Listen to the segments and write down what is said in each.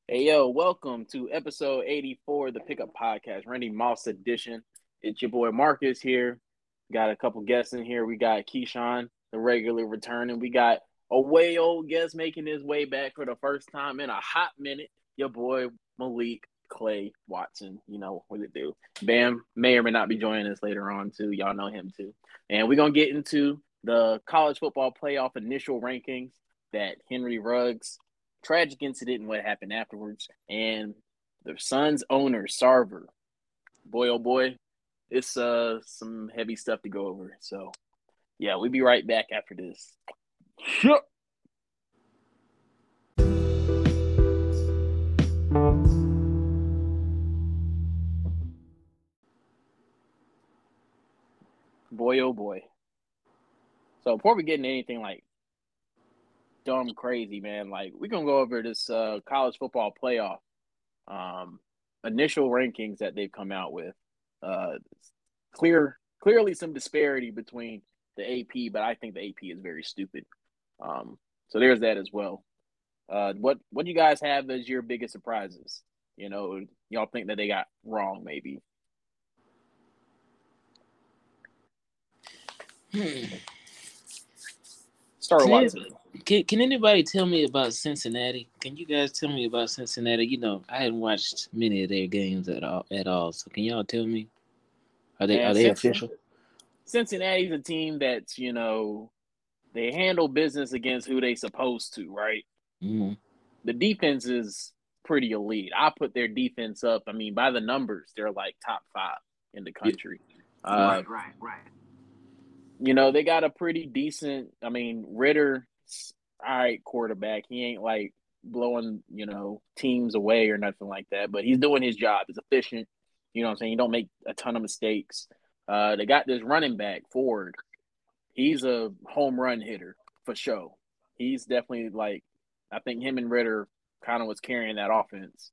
Hey, yo, welcome to episode 84 of the Pickup Podcast, Randy Moss edition. It's your boy Marcus here. Got a couple guests in here. We got Keyshawn, the regular returning. We got a way old guest making his way back for the first time in a hot minute. Your boy Malik Clay Watson. You know what it do. Bam may or may not be joining us later on, too. Y'all know him, too. And we're going to get into the college football playoff initial rankings that Henry Ruggs tragic incident and what happened afterwards. And the Suns owner, Sarver, boy, oh boy, it's some heavy stuff to go over. So, yeah, we'll be right back after this. Sure. Boy, oh boy. So, before we get into anything like dumb crazy, man, like we're going to go over this college football playoff initial rankings that they've come out with. Clearly some disparity between the AP, but I think the AP is very stupid. So there's that as well. What do you guys have as your biggest surprises? You know, y'all think that they got wrong, maybe. Start Can, Watson. can anybody tell me about Cincinnati? Can you guys tell me about Cincinnati? You know, I hadn't watched many of their games at all. So can y'all tell me? Are they Man, are they official? Cincinnati's a team that's they handle business against who they supposed to, right? Mm-hmm. The defense is pretty elite. I put their defense up. I mean, by the numbers, they're like top 5 in the country. Right. They got a pretty decent. I mean, Ritter, all right, quarterback. He ain't like blowing teams away or nothing like that, but he's doing his job. He's efficient. You know what I'm saying? He don't make a ton of mistakes. They got this running back Ford. He's a home run hitter for sure. He's definitely like, I think him and Ritter kind of was carrying that offense.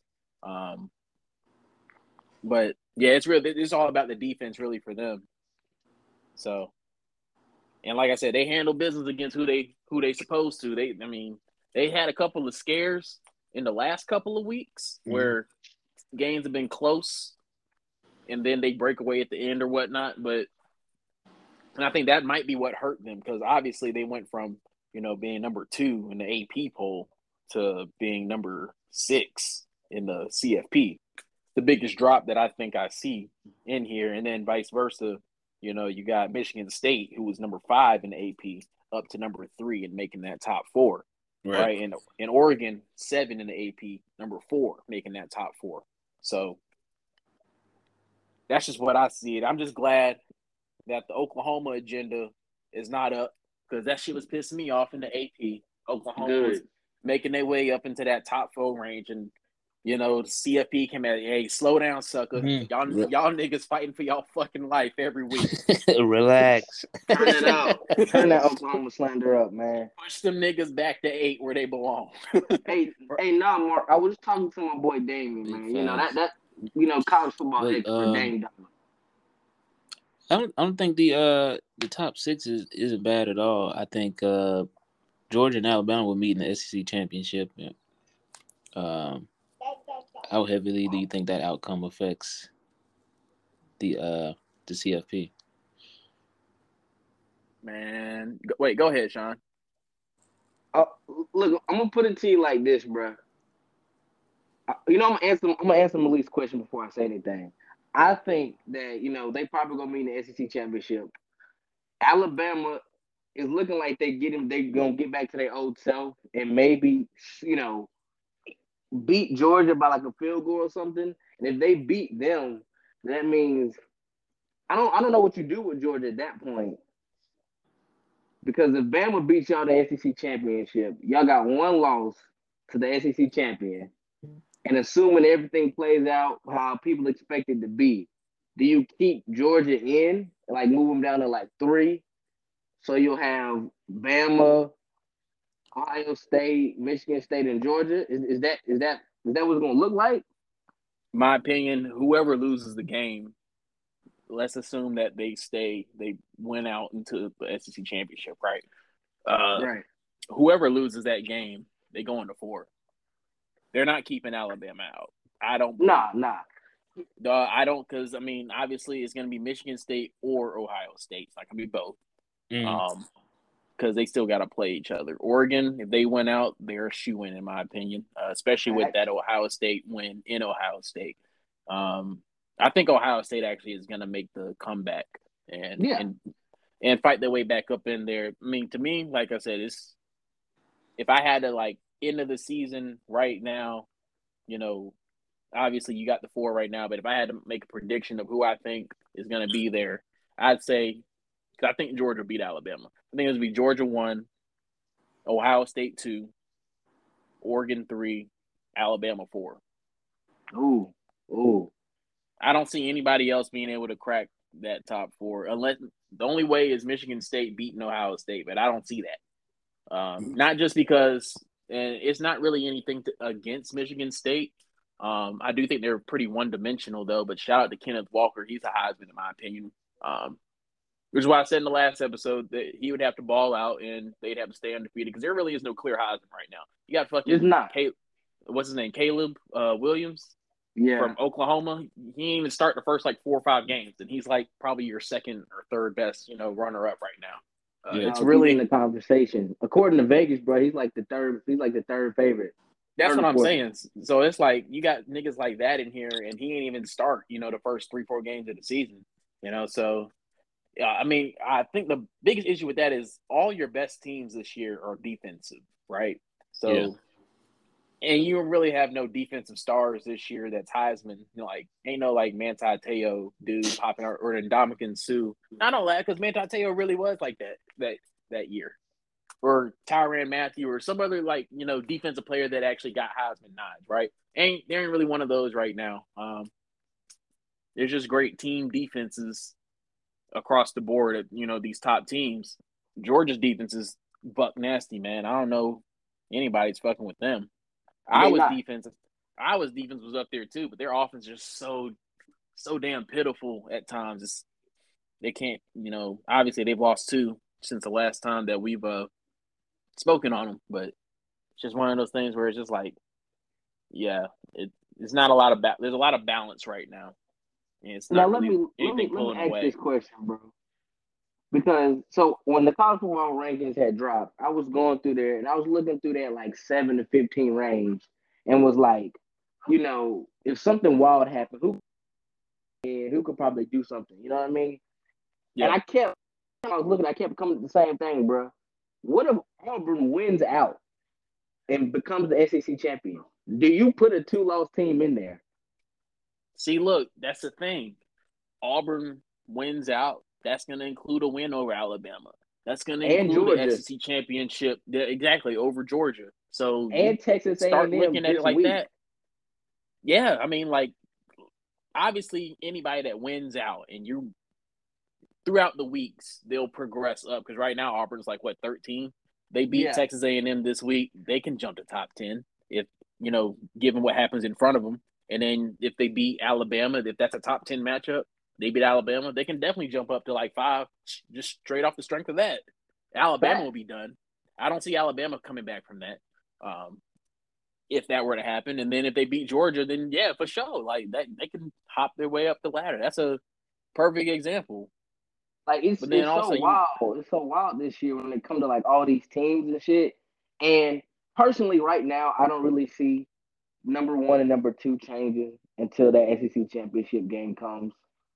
But yeah, it's all about the defense really for them. So, and like I said, they handle business against who they supposed to. They had a couple of scares in the last couple of weeks where games have been close, and then they break away at the end or whatnot. And I think that might be what hurt them because obviously they went from being number 2 in the AP poll to being number 6 in the CFP. The biggest drop that I think I see in here, and then vice versa. You got Michigan State, who was number 5 in the AP, up to number 3 and making that top 4, right? And in Oregon, 7 in the AP, number 4, making that top 4. So that's just what I see. I'm just glad that the Oklahoma agenda is not up because that shit was pissing me off in the AP. Oklahoma was making their way up into that top 4 range, and the CFP came at, hey, slow down, sucker. Y'all niggas fighting for y'all fucking life every week. Relax. Turn it out. Turn that Oklahoma slander up, man. Push them niggas back to 8 where they belong. Nah, Mark. I was talking to my boy Damien, man. You know that college football expert Dame. I don't think the top 6 isn't bad at all. I think Georgia and Alabama will meet in the SEC championship. How heavily do you think that outcome affects the CFP? Man, wait, go ahead, Sean. Look, I'm gonna put it to you like this, bro. I'm gonna answer Malik's question before I say anything. I think that they probably gonna meet in the SEC championship. Alabama is looking like they gonna get back to their old self and maybe beat Georgia by like a field goal or something. And if they beat them, that means I don't know what you do with Georgia at that point. Because if Bama beats y'all the SEC championship, y'all got one loss to the SEC champion. And assuming everything plays out how people expect it to be, do you keep Georgia in, like move them down to like 3? So you'll have Bama, Ohio State, Michigan State, and Georgia. Is that what it's gonna look like? My opinion, whoever loses the game, let's assume that they went out into the SEC championship, right? Right. Whoever loses that game, they go into 4. They're not keeping Alabama out. I don't. Nah. I don't, because I mean, obviously, it's going to be Michigan State or Ohio State. It's not going to be both. Because they still got to play each other. Oregon, if they went out, they're a shoo-in, in my opinion, especially with that Ohio State win in Ohio State. I think Ohio State actually is going to make the comeback and fight their way back up in there. I mean, to me, like I said, if I had to, like, end of the season right now, you know, obviously you got the 4 right now, but if I had to make a prediction of who I think is going to be there, I'd say, because I think Georgia beat Alabama. I think it would be Georgia 1, Ohio State 2, Oregon 3, Alabama 4. Ooh. I don't see anybody else being able to crack that top 4, unless the only way is Michigan State beating Ohio State, but I don't see that. Not just because, and it's not really anything against Michigan State. I do think they're pretty one-dimensional, though, but shout out to Kenneth Walker. He's a Heisman, in my opinion. Which is why I said in the last episode that he would have to ball out and they'd have to stay undefeated, because there really is no clear Heisman right now. You got fucking what's his name? Caleb Williams from Oklahoma. He didn't even start the first like 4 or 5 games, and he's like probably your second or third best, runner up right now. It's really in the conversation. According to Vegas, bro, he's like the third favorite. That's what I'm saying. So it's like you got niggas like that in here, and he ain't even start, the first 3-4 games of the season. So I mean, I think the biggest issue with that is all your best teams this year are defensive, right? So, and you really have no defensive stars this year that's Heisman. Ain't no like Manti Te'o dude popping out, or Ndamukong Suh. Not all that, because Manti Te'o really was like that year. Or Tyrann Mathieu, or some other defensive player that actually got Heisman nods, right? There ain't really one of those right now. There's just great team defenses across the board at these top teams. Georgia's defense is buck nasty, man. I don't know anybody's fucking with them. Iowa's defense was up there too, but their offense is just so damn pitiful at times. They can't, obviously they've lost 2 since the last time that we've spoken on them, but it's just one of those things where it's just like, it's not a lot of there's a lot of balance right now. And it's not let me ask this question, bro. Because when the college football rankings had dropped, I was going through there and I was looking through that like 7 to 15 range, and was like, if something wild happened, who could probably do something? You know what I mean? Yeah. And I kept coming to the same thing, bro. What if Auburn wins out and becomes the SEC champion? Do you put a 2-loss team in there? See, look, that's the thing. Auburn wins out. That's going to include a win over Alabama. That's going to include the SEC championship, exactly, over Georgia. So and Texas start A&M looking at it like week. that. Yeah, I mean, like, obviously anybody that wins out, and throughout the weeks they'll progress up, because right now Auburn's like 13. They beat Texas A&M this week. They can jump to top 10 if given what happens in front of them. And then if they beat Alabama, if that's a top 10 matchup, they beat Alabama, they can definitely jump up to like 5 just straight off the strength of that. Alabama will be done. I don't see Alabama coming back from that if that were to happen. And then if they beat Georgia, then yeah, for sure. Like that, they can hop their way up the ladder. That's a perfect example. Like it's so wild. It's so wild this year when it comes to like all these teams and shit. And personally, right now, I don't really see number 1 and number 2 changing until that SEC championship game comes.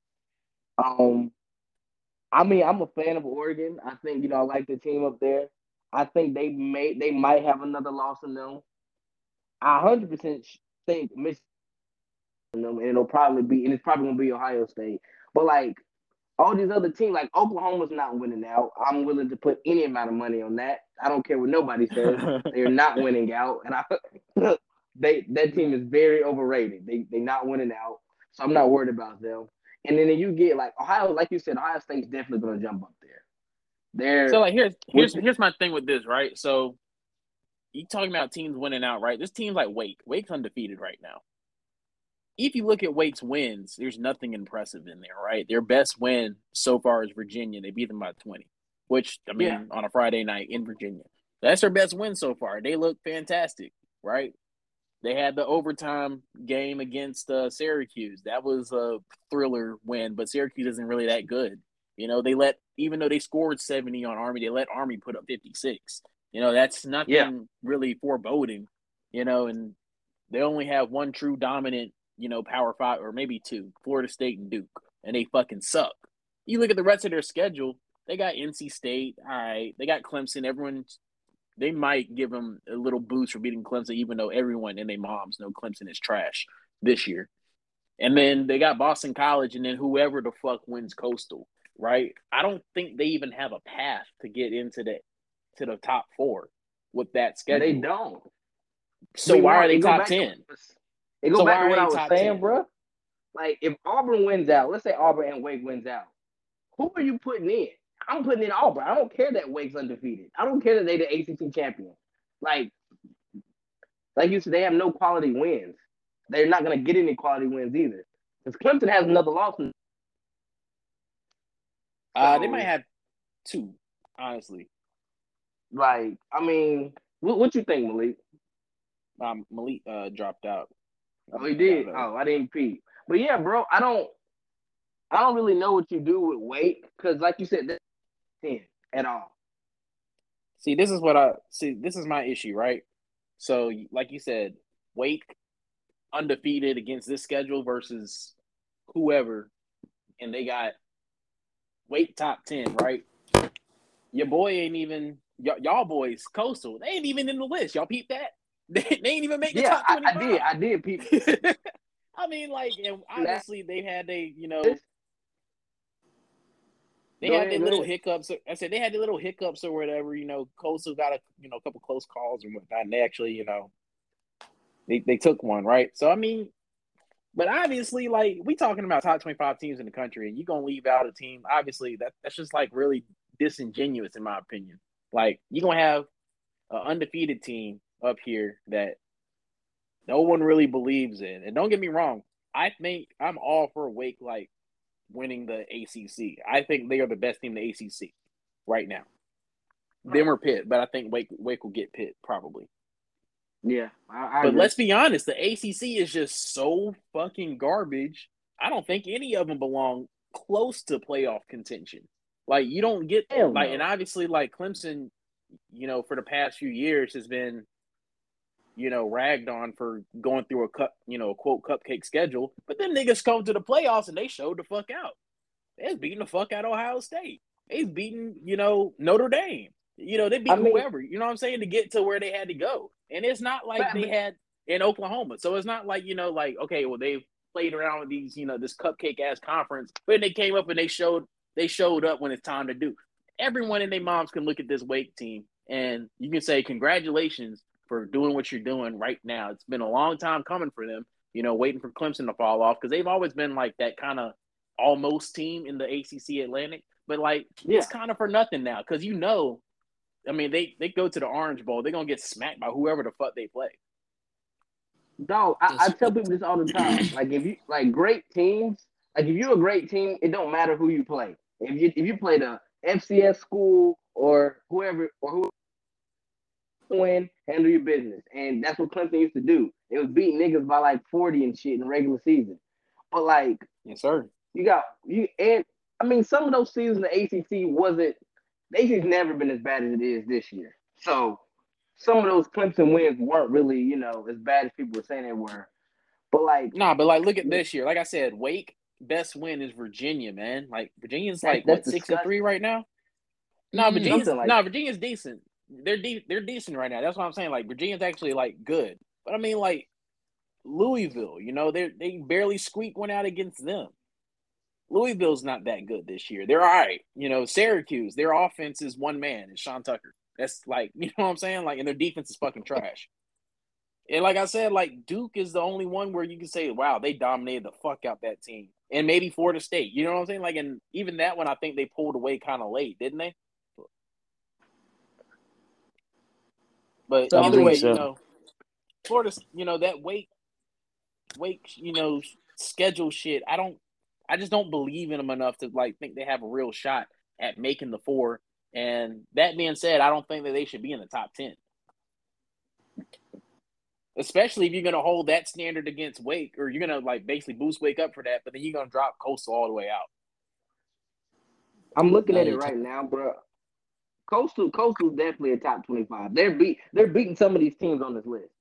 I mean, I'm a fan of Oregon. I think I like the team up there. I think they might have another loss in them. I 100% think Michigan, and it's probably gonna be Ohio State. But like all these other teams, like Oklahoma's not winning out. I'm willing to put any amount of money on that. I don't care what nobody says. They're not winning out, and that team is very overrated. They're not winning out, so I'm not worried about them. And then you get like Ohio, like you said, Ohio State's definitely going to jump up there. So like here's my thing with this, right? So you talking about teams winning out, right? This team's like Wake. Wake's undefeated right now. If you look at Wake's wins, there's nothing impressive in there, right? Their best win so far is Virginia. They beat them by 20, which on a Friday night in Virginia. That's their best win so far. They look fantastic, right? They had the overtime game against Syracuse. That was a thriller win, but Syracuse isn't really that good. Even though they scored 70 on Army, they let Army put up 56. That's nothing really foreboding, and they only have one true dominant, Power 5, or maybe two, Florida State and Duke, and they fucking suck. You look at the rest of their schedule, they got NC State, all right, they got Clemson. They might give them a little boost for beating Clemson, even though everyone and their moms know Clemson is trash this year. And then they got Boston College, and then whoever the fuck wins Coastal, right? I don't think they even have a path to get into the top 4 with that schedule. They don't. So why are they top 10? It goes back to what I was saying, bro. Like, if Auburn wins out, let's say Auburn and Wake wins out, who are you putting in? I'm putting in Auburn. I don't care that Wake's undefeated. I don't care that they're the ACC champion. Like you said, they have no quality wins. They're not going to get any quality wins either. Because Clemson has another loss. They might have 2, honestly. Like, I mean, what you think, Malik? Malik dropped out. Oh, he did? Oh, I didn't peep. But yeah, bro, I don't really know what you do with Wake because, like you said, that's 10 at all. See, this is my issue, right? So, like you said, Wake undefeated against this schedule versus whoever, and they got Wake top 10, right? Your boy ain't even y'all boys Coastal. They ain't even in the list. Y'all peep that? They ain't even make the top 25. I did peep. I mean, like, and obviously they had they had their little hiccups. I said they had their little hiccups or whatever. Coastal got a couple close calls and whatnot. And they actually, they took one, right? So I mean, but obviously, like, we talking about top 25 teams in the country, and you're gonna leave out a team. Obviously, that's just like really disingenuous in my opinion. Like, you're gonna have an undefeated team up here that no one really believes in. And don't get me wrong, I think I'm all for Wake like winning the ACC. I think they are the best team in the ACC right now. Them or Pitt, but I think Wake will get Pitt probably. Yeah, I but agree. Let's be honest, the ACC is just so fucking garbage. I don't think any of them belong close to playoff contention. Like, you don't get and obviously, like, Clemson, for the past few years has been, ragged on for going through a quote cupcake schedule. But then niggas come to the playoffs and they showed the fuck out. They was beating the fuck out of Ohio State. They was beating, Notre Dame. They beat whoever, you know what I'm saying, to get to where they had to go. And it's not like they had in Oklahoma. So it's not like, okay, well, they played around with these, this cupcake ass conference, but they came up and they showed up when it's time to do. Everyone and their moms can look at this Wake team and you can say congratulations for doing what you're doing right now. It's been a long time coming for them, waiting for Clemson to fall off because they've always been like that kind of almost team in the ACC Atlantic. But it's kind of for nothing now because I mean, they go to the Orange Bowl, they're gonna get smacked by whoever the fuck they play. Dog, I tell people this all the time. Like, if you great teams, like if you're a great team, it don't matter who you play. If you play the FCS school or whoever win, handle your business. And that's what Clemson used to do. It was beating niggas by like 40 and shit in the regular season. But yes, sir. And I mean, some of those seasons the ACC wasn't. The ACC's never been as bad as it is this year. So some of those Clemson wins weren't really, as bad as people were saying they were. But look at this year. Like I said, Wake best win is Virginia, man. Like, Virginia's like what, 6-3 right now? No, Virginia's decent. They're decent right now. That's what I'm saying. Like, Virginia's actually like good. But I mean, like, Louisville, they barely squeaked one out against them. Louisville's not that good this year. They're all right. Syracuse, their offense is one man. It's Sean Tucker. That's like, you know what I'm saying? Like, and their defense is fucking trash. And like I said, like, Duke is the only one where you can say, wow, they dominated the fuck out that team. And maybe Florida State. You know what I'm saying? Like, and even that one, I think they pulled away kind of late, didn't they? But either way, Florida, that Wake, schedule shit, I just don't believe in them enough to think they have a real shot at making the 4. And that being said, I don't think that they should be in the top 10. Especially if you're gonna hold that standard against Wake, or you're gonna like basically boost Wake up for that, but then you're gonna drop Coastal all the way out. I'm looking at it right now, bro. Coastal's definitely a top 25. They're beating some of these teams on this list.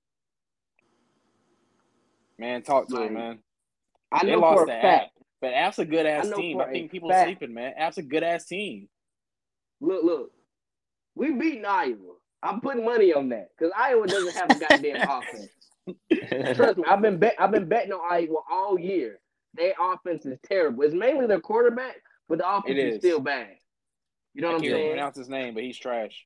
Man, talk to him, man. I know they lost for a to fact. App, but App's a good ass team. I think people are sleeping, man. App's a good ass team. Look, we beating Iowa. I'm putting money on that because Iowa doesn't have a goddamn offense. Trust me, I've been betting on Iowa all year. Their offense is terrible. It's mainly their quarterback, but the offense is still bad. You know what I'm saying? I can't pronounce his name, but he's trash.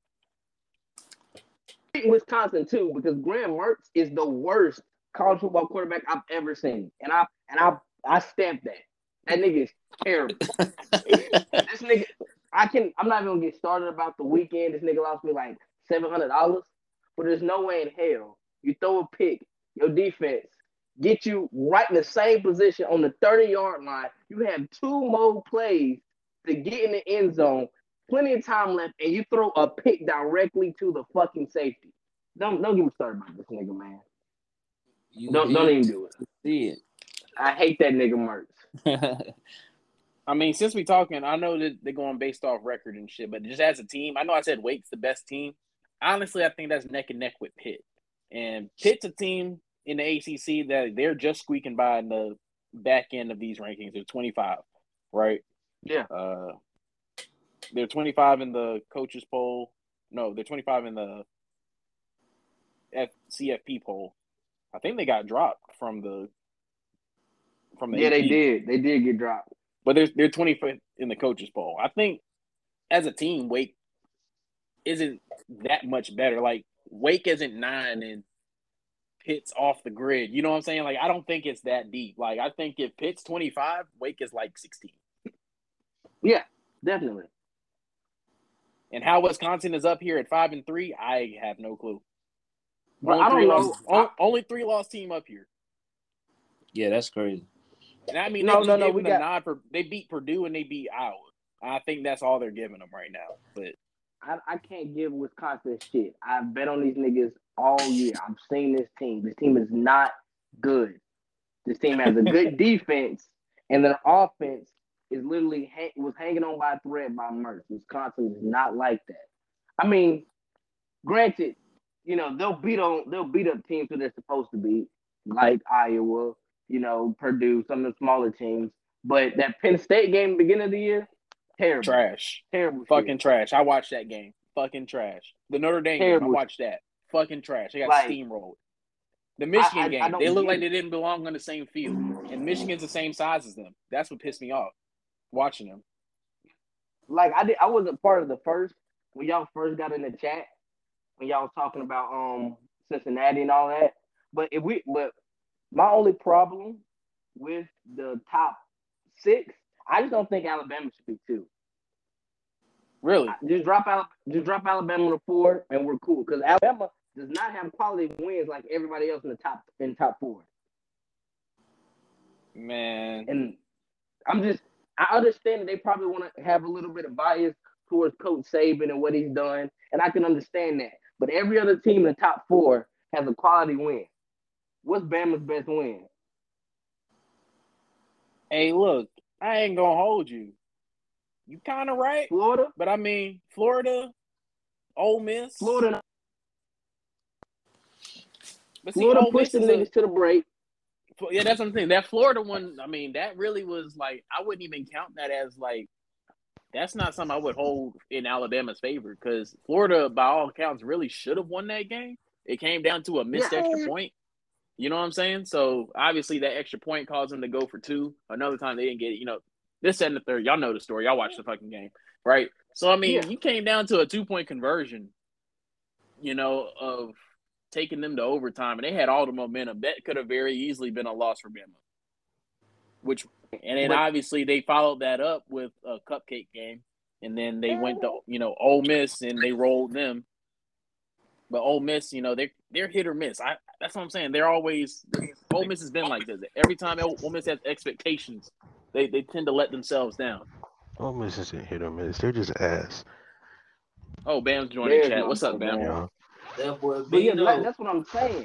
Wisconsin too, because Graham Mertz is the worst college football quarterback I've ever seen, and I stamped that. That nigga is terrible. This nigga, I'm not even gonna get started about the weekend. This nigga lost me like $700, but there's no way in hell you throw a pick, your defense get you right in the same position on the 30-yard line. You have 2 more plays to get in the end zone, plenty of time left, and you throw a pick directly to the fucking safety. Don't get me started about this nigga, man. Don't even do it. See it. I hate that nigga Mertz. I mean, since we talking, I know that they're going based off record and shit, but just as a team, I know I said Wake's the best team. Honestly, I think that's neck and neck with Pitt. And Pitt's a team in the ACC that they're just squeaking by in the back end of these rankings. They're 25, right? Yeah. They're 25 in the coaches poll. No, they're 25 in the CFP poll. I think they got dropped from the Yeah, AP. they did. They did get dropped. But they're 25th in the coaches poll. I think as a team, Wake isn't that much better. Like Wake isn't 9 and Pitt's off the grid. You know what I'm saying? Like I don't think it's that deep. Like I think if Pitt's 25, Wake is like 16. Yeah, definitely. And how Wisconsin is up here at 5-3, I have no clue. But I don't know. Only 3-loss team up here. Yeah, that's crazy. And I mean, they beat Purdue and they beat Iowa. I think that's all they're giving them right now. But I can't give Wisconsin shit. I've bet on these niggas all year. I've seen this team. This team is not good. This team has a good defense, and their offense is literally was hanging on by a thread by Mertz. Wisconsin is not like that. I mean, granted, you know they'll beat up teams who they're supposed to beat, like Iowa. You know, Purdue, some of the smaller teams. But that Penn State game beginning of the year, terrible. Trash. Terrible. Fucking trash. I watched that game. Fucking trash. The Notre Dame game, I watched that. Fucking trash. They got steamrolled. The Michigan game, they look like they didn't belong on the same field. And Michigan's the same size as them. That's what pissed me off, watching them. Like, I wasn't part of the first, when y'all first got in the chat, when y'all was talking about Cincinnati and all that. But my only problem with the top 6, I just don't think Alabama should be 2. Really? Just drop Alabama to 4, and we're cool. Because Alabama does not have quality wins like everybody else in the top 4. Man, and I understand that they probably want to have a little bit of bias towards Coach Saban and what he's done, and I can understand that. But every other team in the top 4 has a quality win. What's Bama's best win? Hey, look, I ain't gonna hold you. You kind of right, Florida, but I mean Florida, Ole Miss, Florida. But see, Florida pushed the niggas to the break. Yeah, that's what I'm saying. That Florida one, I mean, that really was like I wouldn't even count that as like that's not something I would hold in Alabama's favor because Florida, by all accounts, really should have won that game. It came down to a missed extra point. You know what I'm saying? So obviously that extra point caused them to go for 2. Another time they didn't get it. You know, this and the third. Y'all know the story. Y'all watched the fucking game, right? So I mean, you came down to a 2-point conversion. You know, of taking them to overtime, and they had all the momentum. That could have very easily been a loss for Bama. And then obviously they followed that up with a cupcake game, and then they went to Ole Miss and they rolled them. But Ole Miss, they're hit or miss. That's what I'm saying. They're always Ole Miss has been like this. Every time Ole Miss has expectations, they tend to let themselves down. Ole Miss isn't hit or miss. They're just ass. Oh, Bam's joining chat. What's up, Bam? But that's what I'm saying.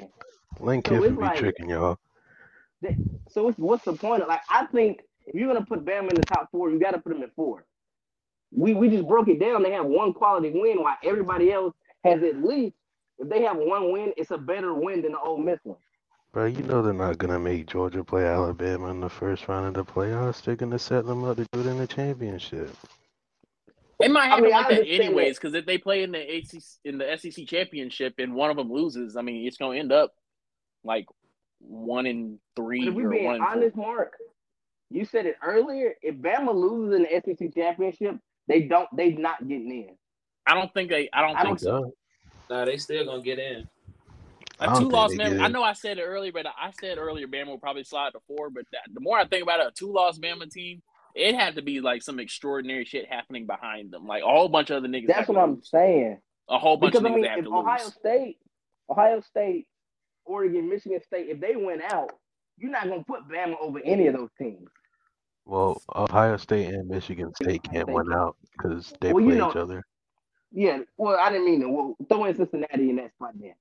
Lane So Kiffin it's be like, tricking y'all. what's the point of, like, I think if you're gonna put Bama in the top 4, you got to put them in 4. We just broke it down. They have one quality win, while everybody else has at least. If they have one win, it's a better win than the Ole Miss one. Bro, you know they're not gonna make Georgia play Alabama in the first round of the playoffs. They're gonna set them up to do it in the championship. It might I happen mean, I like that understand anyways, that. because if they play in the SEC championship and one of them loses, I mean, it's gonna end up like 1-3 But if we're or being 1-4. honest, Mark, you said it earlier. If Bama loses in the SEC championship, they're not getting in. I don't think so. Nah, they still gonna get in. I A don't think two-loss they Bama. get I in. know I said it earlier, but I said earlier Bama will probably slide to 4. But the more I think about it, a two-loss Bama team, it had to be like some extraordinary shit happening behind them, like a whole bunch of other niggas. That's what I'm saying. A whole bunch Because of I niggas mean, that have if to Ohio State, Oregon, Michigan State, if they win out, you're not gonna put Bama over any of those teams. Well, Ohio State and Michigan State can't win out because they play each other. Yeah, well, I didn't mean to. Well, throw in Cincinnati in that spot then.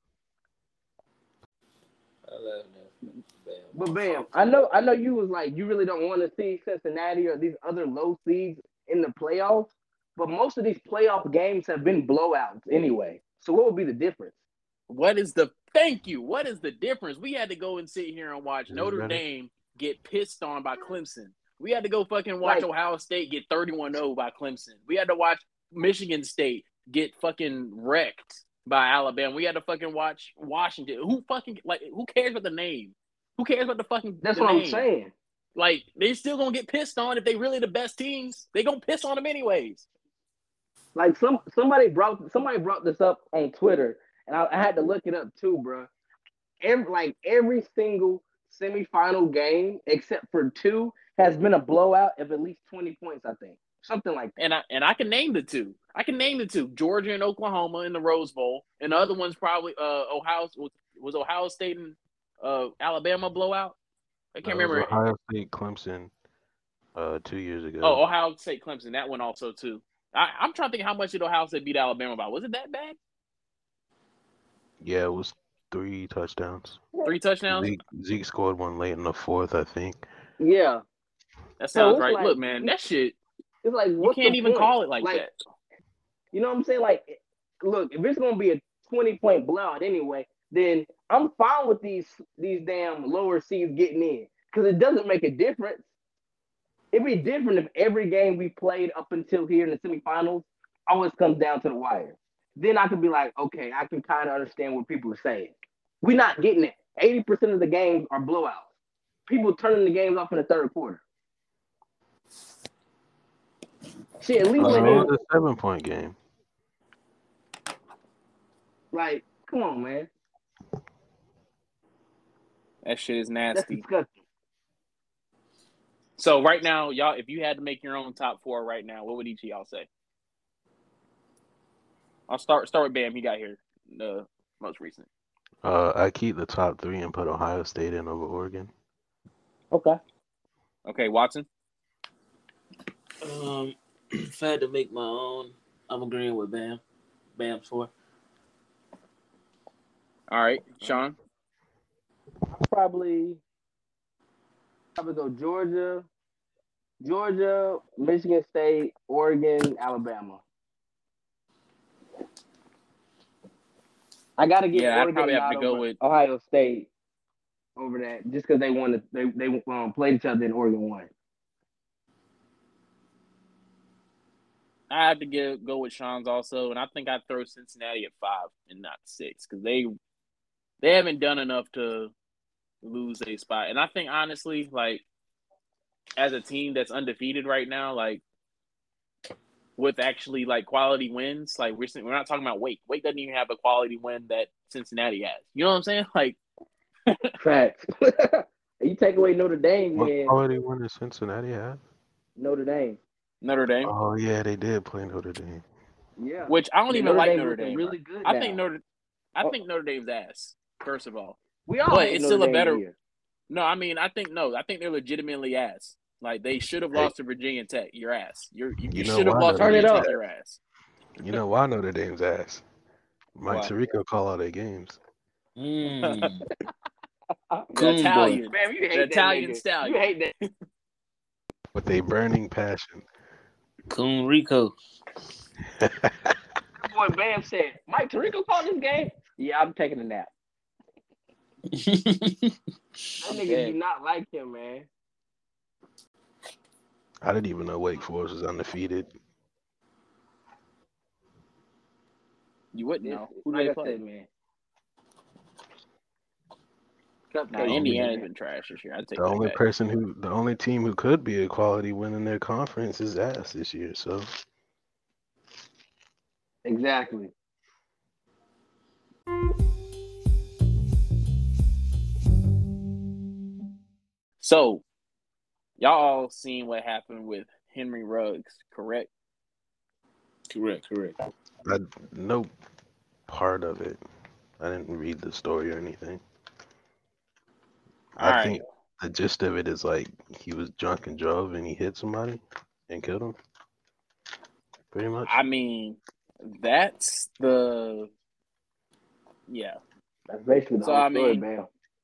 I love that. But Bam, I know you was like, you really don't want to see Cincinnati or these other low seeds in the playoffs, but most of these playoff games have been blowouts anyway. So what would be the difference? Thank you. What is the difference? We had to go and sit here and watch Notre Dame get pissed on by Clemson. We had to go fucking watch Ohio State get 31-0 by Clemson. We had to watch Michigan State get fucking wrecked by Alabama. We had to fucking watch Washington. Who cares about the name? Who cares about the fucking That's the what name? I'm saying. Like, they still gonna get pissed on if they really the best teams. They gonna piss on them anyways. Like somebody brought this up on Twitter, and I had to look it up too, bro. Every single semifinal game except for 2 has been a blowout of at least 20 points, I think. Something like that. And I can name the 2. Georgia and Oklahoma in the Rose Bowl. And the other one's probably was Ohio State and Alabama blowout? I can't remember. Ohio State Clemson 2 years ago. Oh, Ohio State Clemson. That one also too. I'm trying to think how much did Ohio State beat Alabama by. Was it that bad? Yeah, it was 3 touchdowns. 3 touchdowns? Zeke scored one late in the 4th, I think. Yeah. That sounds right. Like, look, man, that shit. It's like, you can't even call it like that. You know what I'm saying? Like, look, if it's gonna be a 20-point blowout anyway, then I'm fine with these damn lower seeds getting in, because it doesn't make a difference. It'd be different if every game we played up until here in the semifinals always comes down to the wire. Then I could be like, okay, I can kind of understand what people are saying. We're not getting it. 80% of the games are blowouts. People turning the games off in the third quarter. Shit, at least it was a 7-point game. Like, come on, man. That shit is nasty. That's disgusting. So right now, y'all, if you had to make your own top 4 right now, what would each of y'all say? I'll start with Bam. He got here the most recent. I keep the top 3 and put Ohio State in over Oregon. Okay, Watson. If I had to make my own, I'm agreeing with Bam. Bam's 4. All right, Sean. I'll probably go Georgia, Michigan State, Oregon, Alabama. I gotta get Oregon. I'd probably have to go with Ohio State over that, just because they won. They played each other and Oregon won. I have to go with Sean's also, and I think I'd throw Cincinnati at 5 and not 6, because they haven't done enough to lose a spot. And I think, honestly, like, as a team that's undefeated right now, like, with actually, like, quality wins, like, we're not talking about Wake. Wake doesn't even have a quality win that Cincinnati has. You know what I'm saying? Like, facts. You take away Notre Dame, what man. quality win does Cincinnati have? Notre Dame. Oh yeah, they did play Notre Dame. Yeah. Which I don't even like Notre Dame. Really good. I think Notre Dame's ass. First of all, we all. But it's still a better. Here. No, I mean, I think they're legitimately ass. Like, they should have lost to Virginia Tech. Your ass. You should have lost to Virginia Tech. Your ass. You know why Notre Dame's ass? Mike Tirico call all their games. Mm. The Coon boy. Italian, Man, you hate the that Italian nigga. stallion. You hate that. With a burning passion. Coon Rico. Boy, Bam said, Mike Tirico called this game? Yeah, I'm taking a nap. That nigga do not like him, man. I didn't even know Wake Forest was undefeated. You wouldn't know. Who do Like they I play? said, man. Nah, Indiana's been trash this year. I'd take The that only back. the only team who could be a quality win in their conference is ass this year. So Exactly. So, y'all all seen what happened with Henry Ruggs, correct? Correct. no part of it. I didn't read the story or anything. All I right. think the gist of it is like he was drunk and drove and he hit somebody and killed him. Pretty much. I mean, that's the That's basically the So, whole I story, mean- Bam.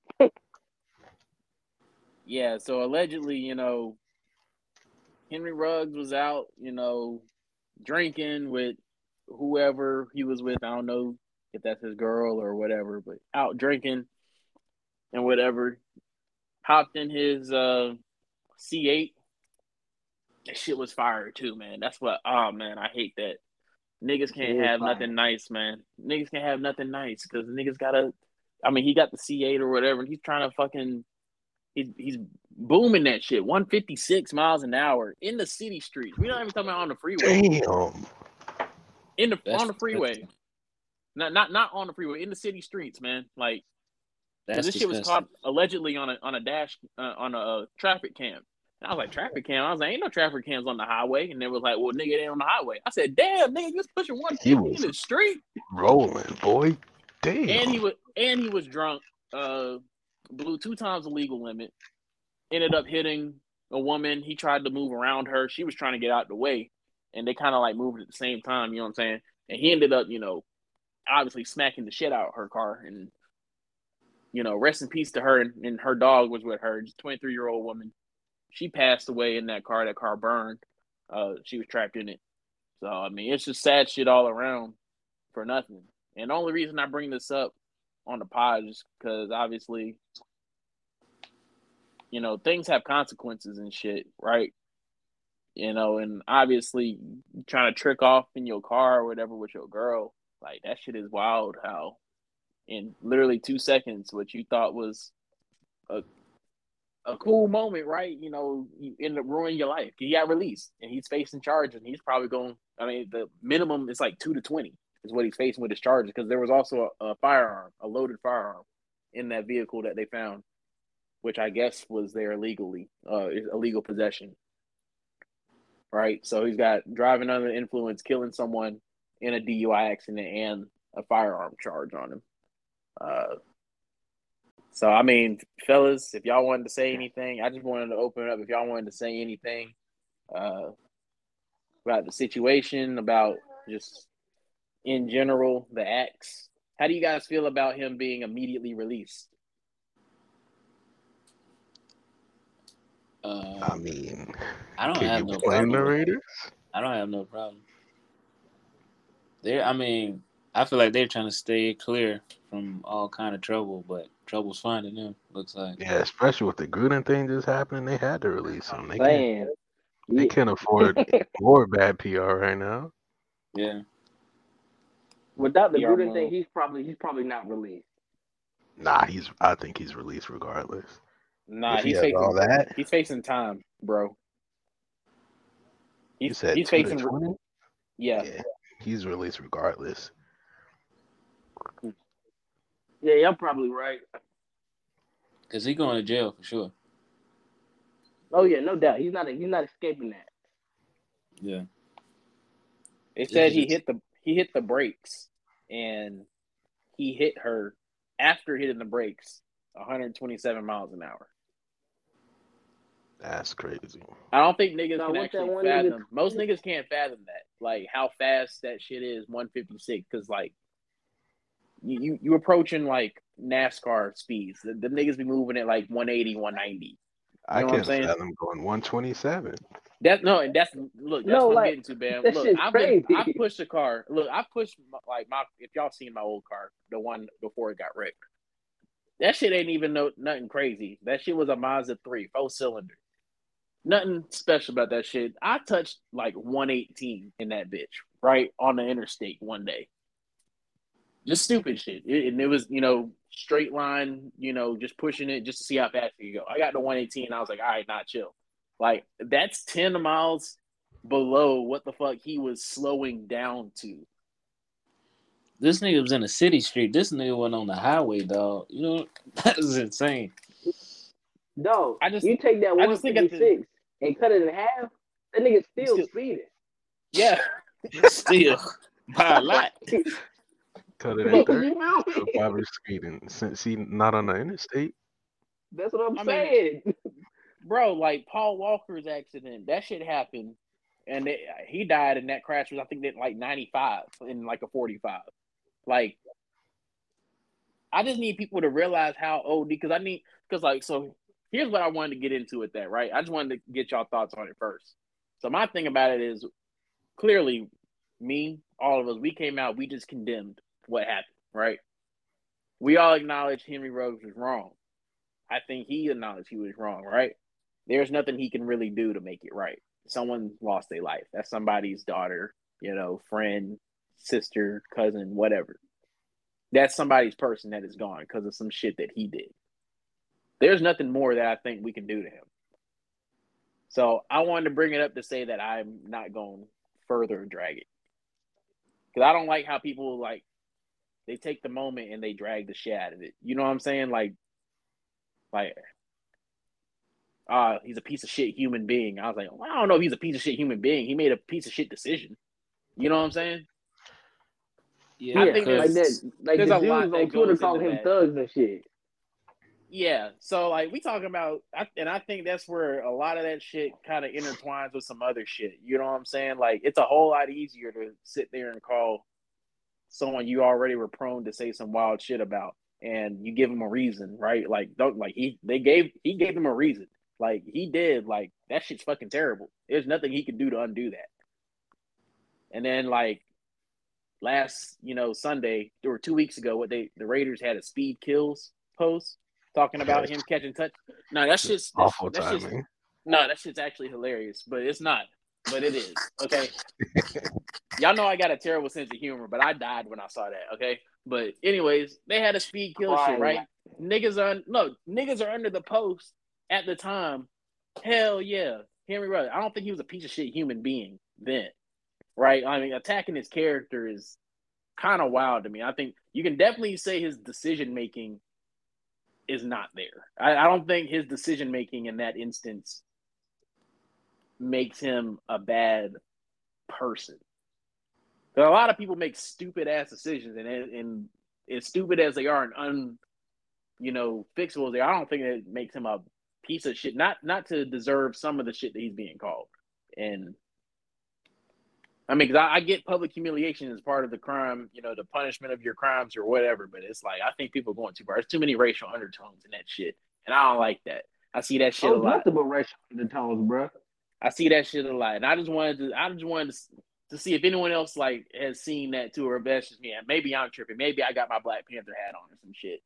yeah. So allegedly, Henry Ruggs was out, drinking with whoever he was with. I don't know if that's his girl or whatever, but out drinking and whatever. Hopped in his C8. That shit was fire too, man. That's what. Oh man, I hate that. Niggas can't have nothing nice, man. Niggas can't have nothing nice because niggas gotta. I mean, he got the C8 or whatever, and he's trying to fucking. He's booming that shit, 156 miles an hour in the city streets. We're not even talking about on the freeway. Damn. On the freeway, not on the freeway, in the city streets, man. Like, That's this shit was disgusting. caught allegedly on a dash on a traffic cam. And I was like, traffic cam? I was like, ain't no traffic cams on the highway. And they was like, well, nigga, they on the highway. I said, damn, nigga, you was pushing 150 in the street. Rolling, boy. Damn. And he was drunk. Blew 2 times the legal limit. Ended up hitting a woman. He tried to move around her. She was trying to get out the way. And they kind of like moved at the same time, you know what I'm saying? And he ended up, obviously smacking the shit out of her car. And, rest in peace to her. And her dog was with her, just 23-year-old woman. She passed away in that car. That car burned. She was trapped in it. So, I mean, it's just sad shit all around for nothing. And the only reason I bring this up on the pod is because obviously, things have consequences and shit, right? And obviously trying to trick off in your car or whatever with your girl, like that shit is wild how in literally 2 seconds, what you thought was a cool moment, right? You end up ruining your life. He got released and he's facing charges and he's probably going, the minimum is like 2 to 20 is what he's facing with his charges because there was also a firearm, a loaded firearm in that vehicle that they found, which I guess was there illegally, illegal possession. Right? So he's got driving under the influence, killing someone in a DUI accident, and a firearm charge on him. So, I mean, fellas, if y'all wanted to say anything, I just wanted to open it up. If y'all wanted to say anything about the situation, about just in general, the acts. How do you guys feel about him being immediately released? I mean, I don't can have you no blame the problem. Raiders? I don't have no problem. I feel like they're trying to stay clear from all kind of trouble, but trouble's finding them. Looks like. Yeah, especially with the Gruden thing just happening, they had to release him. They Yeah. can't afford more bad PR right now. Yeah. Without the PR Gruden move. thing, he's probably not released. Nah, I think he's released regardless. Nah, If he he's has facing all that. He's facing time, bro. You said he's 2 to facing 20? yeah. He's released regardless. Yeah, you're probably right. Because he's going to jail for sure. Oh yeah, no doubt. He's not escaping that. Yeah. They said he hit the brakes and he hit her after hitting the brakes 127 miles an hour. That's crazy. I don't think niggas Now, can what that actually one fathom. nigga- Most niggas can't fathom that. Like how fast that shit is, 156. Because like you approaching like NASCAR speeds. The niggas be moving at like 180, 190. You I know what I'm can't saying? fathom going 127. That's that's No, what I'm like getting to, man. that Look, shit's crazy. I pushed a car. Look, I pushed my if y'all seen my old car, the one before it got wrecked. That shit ain't even nothing crazy. That shit was a Mazda 3, 4-cylinder. Nothing special about that shit. I touched like 118 in that bitch, right on the interstate one day. Just stupid shit. And it was, straight line, just pushing it just to see how fast you go. I got to 118. I was like, all right, not chill. Like, that's 10 miles below what the fuck he was slowing down to. This nigga was in a city street. This nigga went on the highway, dog. You know, that is insane. Dog, I just you take that I just think 156 and cut it in half, that nigga still speeding. Yeah. Still. By a lot. Cut it at 30. So probably speeding since he not on the interstate. That's what I'm saying. Bro, like Paul Walker's accident, that shit happened. And he died in that crash was, I think, like 95 in like a 45. Like, I just need people to realize how OD, so here's what I wanted to get into with that, right? I just wanted to get y'all thoughts on it first. So my thing about it is, clearly, me, all of us, we came out, we just condemned what happened, right? We all acknowledge Henry Ruggs was wrong. I think he acknowledged he was wrong, right? There's nothing he can really do to make it right. Someone lost their life. That's somebody's daughter, friend, sister, cousin, whatever. That's somebody's person that is gone because of some shit that he did. There's nothing more that I think we can do to him. So I wanted to bring it up to say that I'm not going to further drag it. Because I don't like how people, they take the moment and they drag the shit out of it. You know what I'm saying? He's a piece of shit human being. I was like, well, I don't know if he's a piece of shit human being. He made a piece of shit decision. You know what I'm saying? Yeah, I think like that. Like there's the a lot dudes that on Twitter goes call into him that. thugs and shit. Yeah, so we talking about, and I think that's where a lot of that shit kind of intertwines with some other shit. You know what I'm saying? Like, it's a whole lot easier to sit there and call someone you already were prone to say some wild shit about, and you give him a reason, right? He gave him a reason. Like, he did, that shit's fucking terrible. There's nothing he could do to undo that. And then, last, Sunday, or 2 weeks ago, the Raiders had a speed kills post talking about him catching touch. No, that shit's awful timing. That shit's actually hilarious, but it's not. But it is, okay? Y'all know I got a terrible sense of humor, but I died when I saw that, okay? But anyways, they had a speed kill shit, right? Niggas are under the post at the time. Hell yeah. Henry Ruggs. I don't think he was a piece of shit human being then, right? I mean, attacking his character is kind of wild to me. I think you can definitely say his decision-making is not there. I don't think his decision-making in that instance makes him a bad person. There are a lot of people make stupid-ass decisions, and as stupid as they are and fixable as they are, I don't think it makes him a piece of shit, not to deserve some of the shit that he's being called. And I mean, because I get public humiliation as part of the crime, the punishment of your crimes or whatever, but it's like, I think people are going too far. There's too many racial undertones in that shit, and I don't like that. I see that shit a lot. Nothing but racial undertones, bro. I see that shit a lot, and I just wanted to see if anyone else has seen that too, or if that's just me. Maybe I'm tripping. Maybe I got my Black Panther hat on or some shit.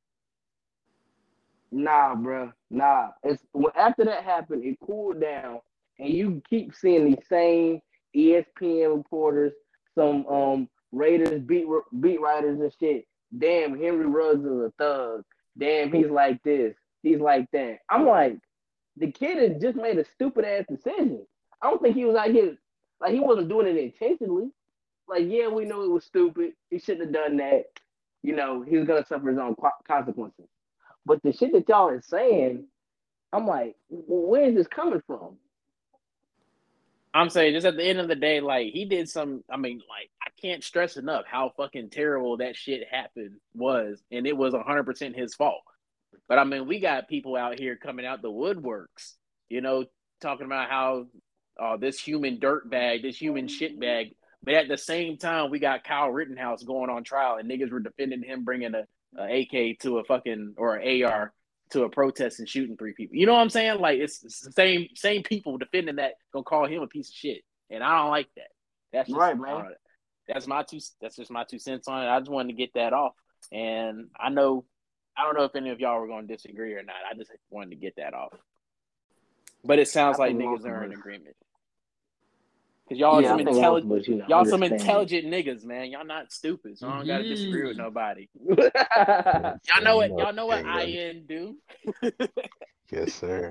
Nah, bro. Nah. After that happened, it cooled down, and you keep seeing these same ESPN reporters, some Raiders beat writers and shit. Damn, Henry Ruggs is a thug. Damn, he's like this. He's like that. I'm like, the kid has just made a stupid ass decision. I don't think he was out here he wasn't doing it intentionally. Yeah, we know it was stupid. He shouldn't have done that. He was gonna suffer his own consequences. But the shit that y'all are saying, I'm like, where is this coming from? I'm saying, just at the end of the day, he did some. I mean, I can't stress enough how fucking terrible that shit was, and it was 100% his fault. But I mean, we got people out here coming out the woodworks, talking about how this human dirtbag, this human shitbag. But at the same time, we got Kyle Rittenhouse going on trial, and niggas were defending him, bringing a AK to a fucking or an AR to a protest and shooting 3 people. You know what I'm saying? Like it's the same people defending that gonna call him a piece of shit, and I don't like that. That's just, right, man. That's just my 2 cents on it. I just wanted to get that off, and I don't know if any of y'all were gonna disagree or not. I just wanted to get that off. But it sounds like niggas are in agreement. Because y'all some intelligent niggas, man. Y'all not stupid, so I don't gotta disagree with nobody. Y'all know what IN do. Yes, sir.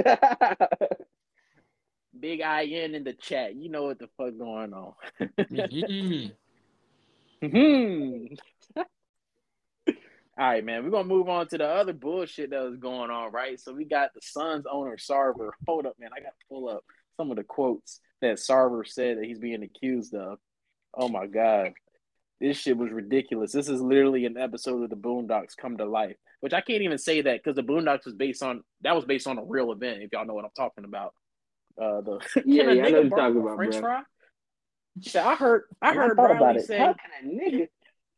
Big IN in the chat. You know what the fuck going on. All right, man. We're gonna move on to the other bullshit that was going on, right? So we got the Suns owner Sarver. Hold up, man. I gotta pull up some of the quotes that Sarver said that he's being accused of. Oh my God. This shit was ridiculous. This is literally an episode of the Boondocks come to life. Which I can't even say that because the Boondocks was based on a real event, if y'all know what I'm talking about. I know what you're talking about, French bro. fry? Yeah, I heard Riley say, how can a nigga?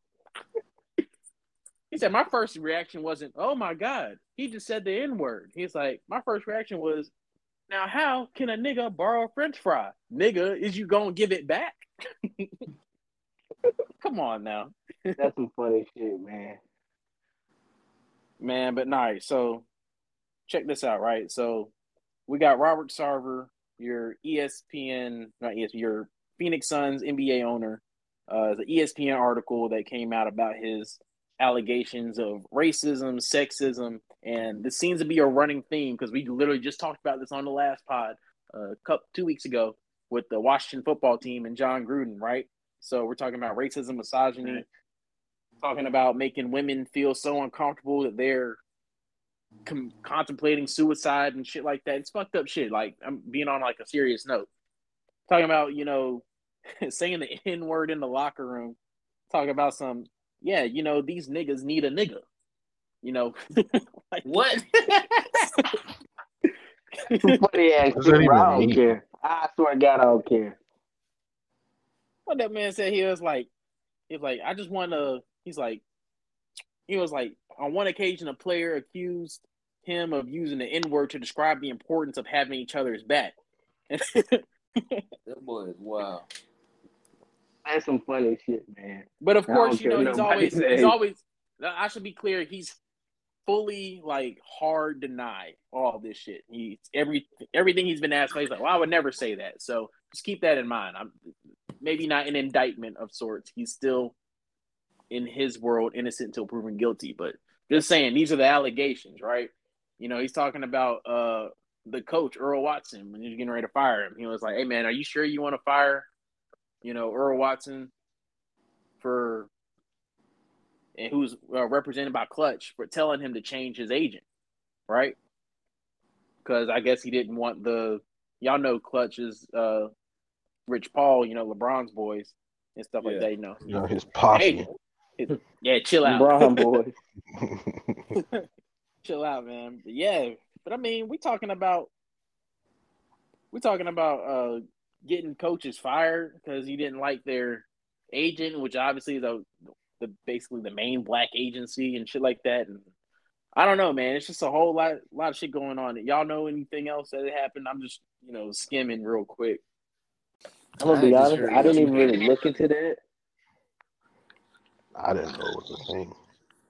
He said, my first reaction wasn't, oh my God, he just said the N-word. He's like, my first reaction was, now how can a nigga borrow a French fry? Nigga, is you gonna give it back? Come on now. That's some funny shit, man. Man, but nah, so check this out, right? So we got Robert Sarver, your your Phoenix Suns NBA owner, the ESPN article that came out about his allegations of racism, sexism, and this seems to be a running theme because we literally just talked about this on the last pod 2 weeks ago with the Washington football team and John Gruden, right? So we're talking about racism, misogyny, talking about making women feel so uncomfortable that they're contemplating suicide and shit like that. It's fucked up shit. Like, I'm being on like a serious note. Talking about, saying the N-word in the locker room. Talking about some, these niggas need a nigga. Like, what? Funny ass shit, bro. I don't care. I swear to God, I don't care. What that man said, he was like, I just want to, he was like, on one occasion, a player accused him of using the N-word to describe the importance of having each other's back. That boy is wild. That's some funny shit, man. But of course, he's always, I should be clear, he's fully hard deny all this shit. Everything he's been asked, he's like, well, I would never say that. So just keep that in mind. I'm maybe not an indictment of sorts. He's still, in his world, innocent until proven guilty. But just saying, these are the allegations, right? He's talking about the coach, Earl Watson, when he was getting ready to fire him. He was like, hey, man, are you sure you want to fire, Earl Watson and who's represented by Clutch for telling him to change his agent, right? Because I guess he didn't want y'all know Clutch is Rich Paul, LeBron's boys and stuff like that, his posse. Yeah, chill out. LeBron boys. Chill out, man. But I mean, we talking about getting coaches fired because he didn't like their agent, which obviously is basically the main black agency and shit like that. And I don't know, man. It's just a whole lot of shit going on. Y'all know anything else that happened? I'm just skimming real quick. I'm gonna be honest. I didn't even really look into that. I didn't know it was a thing.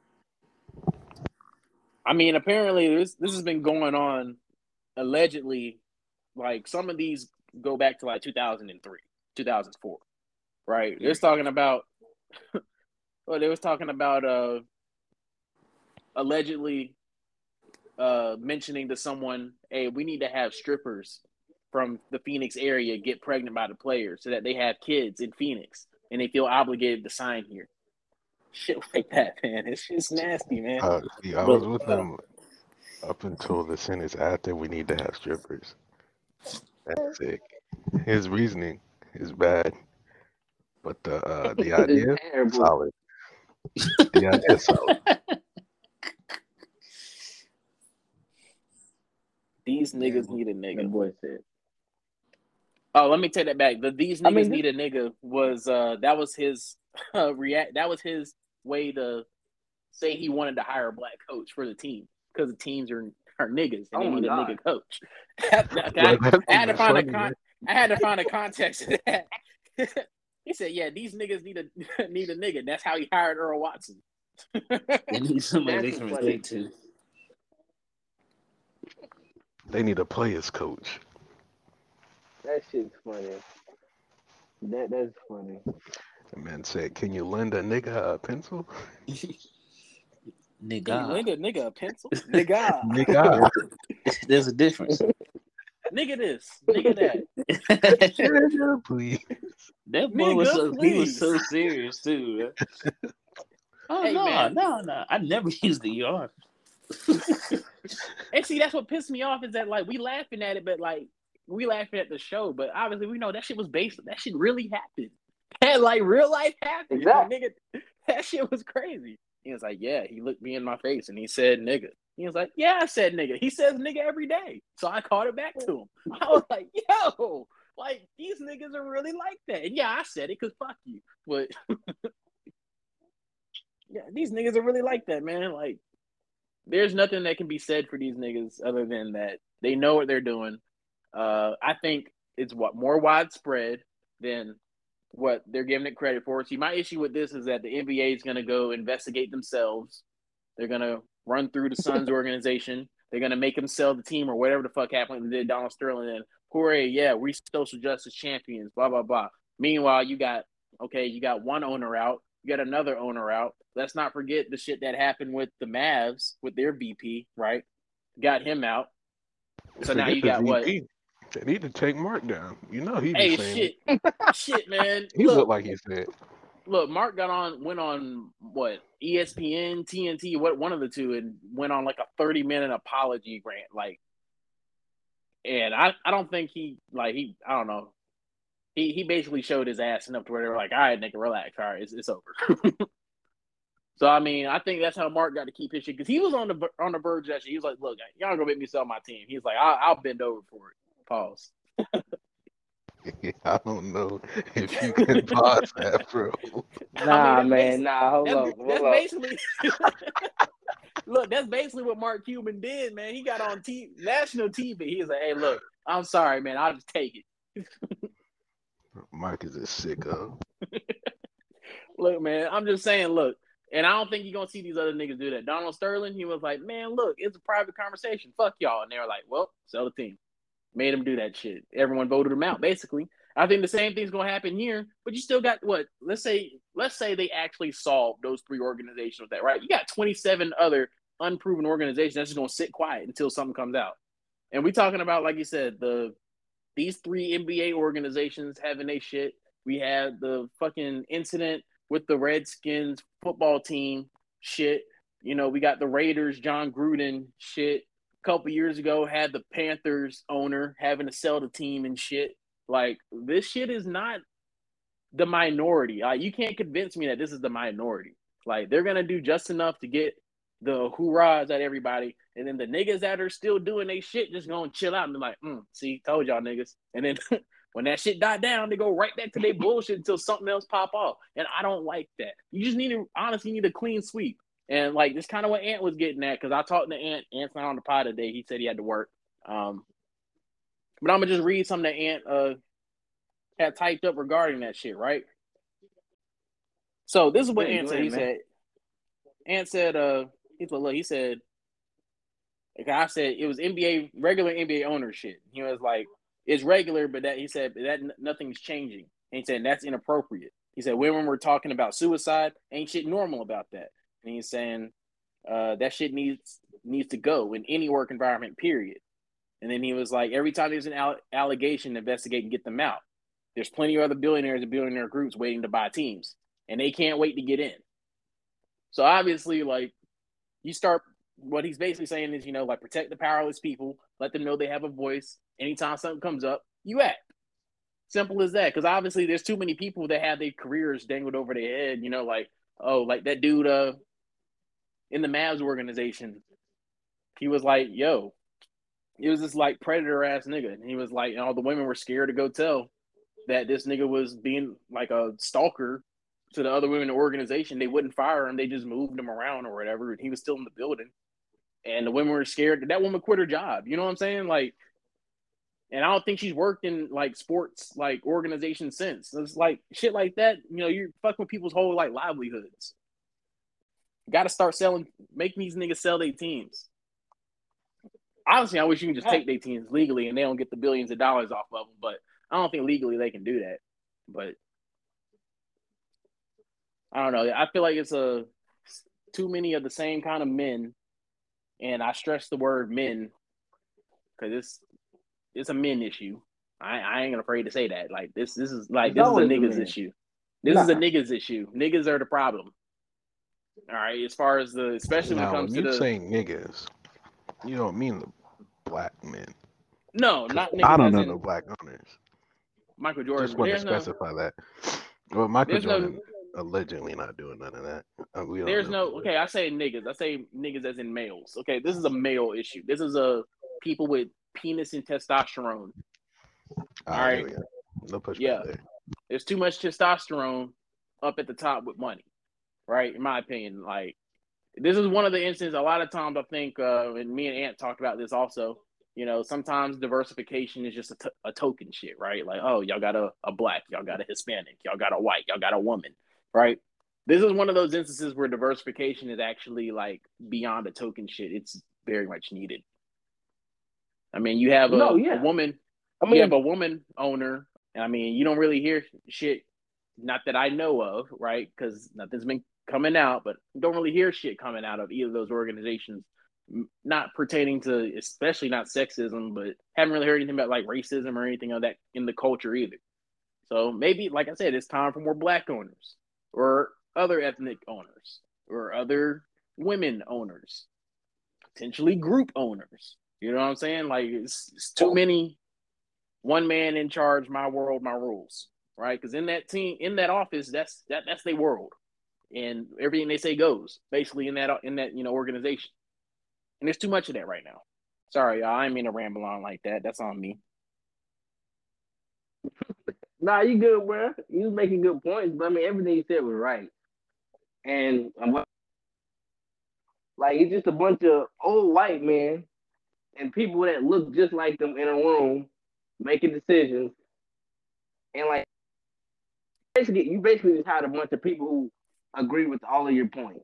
I mean, apparently this has been going on allegedly. Some of these go back to 2003, 2004, right? They're talking about. Well, they was talking about allegedly mentioning to someone, hey, we need to have strippers from the Phoenix area get pregnant by the players so that they have kids in Phoenix and they feel obligated to sign here. Shit like that, man. It's just nasty, man. I was with him up until the sentence after we need to have strippers. That's sick. His reasoning is bad, but the idea is solid. The idea is solid. These niggas need a nigga. The boy said. Oh, let me take that back. These niggas need a nigga was that was his that was his way to say he wanted to hire a black coach for the team because the teams are niggas and they need a nigga coach. I had to find a context to that. He said, "Yeah, these niggas need a nigga." That's how he hired Earl Watson. They need somebody they can relate to. They need a players coach. That shit's funny. That's funny. The man said, "Can you lend a nigga a pencil?" Nigga. Can you lend a nigga a pencil? Nigga. Nigga. There's a difference. Nigga this. Nigga that. Please. That boy he was so serious too. Oh hey, no. I never used the yard. And see, that's what pissed me off is that like we laughing at it, but like we laughing at the show, but obviously we know that shit was based. That shit really happened. That like real life happened. Exactly. Nigga, that shit was crazy. He was like, yeah, he looked me in my face and he said nigga. He was like, yeah, I said nigga. He says nigga every day. So I called it back to him. I was like, yo, like these niggas are really like that. And yeah, I said it because fuck you. But yeah, these niggas are really like that, man. Like there's nothing that can be said for these niggas other than that they know what they're doing. I think it's more widespread than what they're giving it credit for. See, my issue with this is that the NBA is going to go investigate themselves. They're going to run through the Suns organization. They're going to make them sell the team or whatever the fuck happened to Donald Sterling. And hooray, yeah, we social justice champions, blah, blah, blah. Meanwhile, you got one owner out. You got another owner out. Let's not forget the shit that happened with the Mavs with their VP, right? Got him out. So now you got what? They need to take Mark down. You know he. Hey, shit, man. He looked like he said. Look, Mark went on what ESPN, TNT, one of the two, and went on like a 30-minute apology rant, like. And I don't think I don't know. He basically showed his ass enough to where they were like, all right, nigga, relax, all right, it's over. So I mean, I think that's how Mark got to keep his shit because he was on the verge of that shit. He was like, look, y'all gonna make me sell my team. He's like, I'll bend over for it. Pause. I don't know if you can pause that, bro. Nah, man. Hold on. That's basically look. That's basically what Mark Cuban did, man. He got on national TV. He was like, "Hey, look, I'm sorry, man. I'll just take it." Mark is a sicko. Look, man. I'm just saying. Look, and I don't think you're gonna see these other niggas do that. Donald Sterling, he was like, "Man, look, it's a private conversation. Fuck y'all," and they were like, "Well, sell the team." Made him do that shit. Everyone voted him out, basically. I think the same thing's gonna happen here, but you still got what? Let's say they actually solved those three organizations with that, right? You got 27 other unproven organizations that's just gonna sit quiet until something comes out. And we talking about, like you said, these three NBA organizations having their shit. We had the fucking incident with the Redskins football team shit. You know, we got the Raiders, John Gruden shit. Couple years ago had the Panthers owner having to sell the team and shit. Like this shit is not the minority. You can't convince me that this is the minority. Like they're gonna do just enough to get the hoorahs at everybody, and then the niggas that are still doing they shit just gonna chill out and be like, see, told y'all niggas. And then when that shit died down, they go right back to their bullshit until something else pop off. And I don't like that. You just need a clean sweep. And like this kind of what Ant was getting at, because I talked to Ant. Ant's not on the pod today. He said he had to work. But I'm gonna just read something that Ant had typed up regarding that shit, right? So this is what Ant said. He said, Ant said, he said, like I said, it was regular NBA owner shit. He was like, it's regular, but he said that nothing's changing. And he said that's inappropriate. He said when we're talking about suicide, ain't shit normal about that. And he's saying that shit needs to go in any work environment, period. And then he was like, every time there's an allegation, investigate and get them out. There's plenty of other billionaires and billionaire groups waiting to buy teams, and they can't wait to get in. So obviously, like, you start, what he's basically saying is, like, protect the powerless people, let them know they have a voice. Anytime something comes up, you act. Simple as that. Because obviously there's too many people that have their careers dangled over their head, like, oh, like that dude in the Mavs organization. He was like, yo, it was this like predator ass nigga. And he was like, all the women were scared to go tell that this nigga was being like a stalker to the other women in the organization, they wouldn't fire him. They just moved him around or whatever. And he was still in the building. And the women were scared. That woman quit her job. You know what I'm saying? Like, and I don't think she's worked in like sports like organizations since. It's like shit like that. You know, you're fucking with people's whole like livelihoods. Got to start making these niggas sell their teams. Honestly, I wish you can just take their teams legally and they don't get the billions of dollars off of them. But I don't think legally they can do that. But I don't know. I feel like it's too many of the same kind of men, and I stress the word men because it's a men issue. I ain't afraid to say that. Like this is like this is a niggas issue. This is a niggas issue. Niggas are the problem. All right, as far as especially when it comes to the saying niggas, you don't mean the black men. No, not niggas. I don't know no black owners. Michael Jordan. Just want to specify that. Well, Michael Jordan allegedly not doing none of that. Okay, I say niggas. I say niggas as in males. Okay, this is a male issue. This is a people with penis and testosterone. All right. No pushback there. There's too much testosterone up at the top with money. Right? In my opinion. Like, this is one of the instances, a lot of times I think, and me and Ant talked about this also, you know, sometimes diversification is just a token shit, right? Like, oh, y'all got a black, y'all got a Hispanic, y'all got a white, y'all got a woman, right? This is one of those instances where diversification is actually like beyond a token shit. It's very much needed. I mean, you have a woman, you have a woman owner, and I mean, you don't really hear shit, not that I know of, right? Because nothing's been coming out, but you don't really hear shit coming out of either of those organizations, not pertaining to, especially not sexism, but haven't really heard anything about like racism or anything of that in the culture either. So maybe, like I said, it's time for more black owners or other ethnic owners or other women owners, potentially group owners. You know what I'm saying? Like it's too many one man in charge, my world, my rules, right? Because in that team, in that office, that's their world. And everything they say goes basically in that organization. And there's too much of that right now. Sorry, y'all, I didn't mean to ramble on like that. That's on me. Nah, you good, bro. You was making good points, but I mean everything you said was right. And like it's just a bunch of old white men and people that look just like them in a room making decisions. And like you basically just had a bunch of people who agree with all of your points.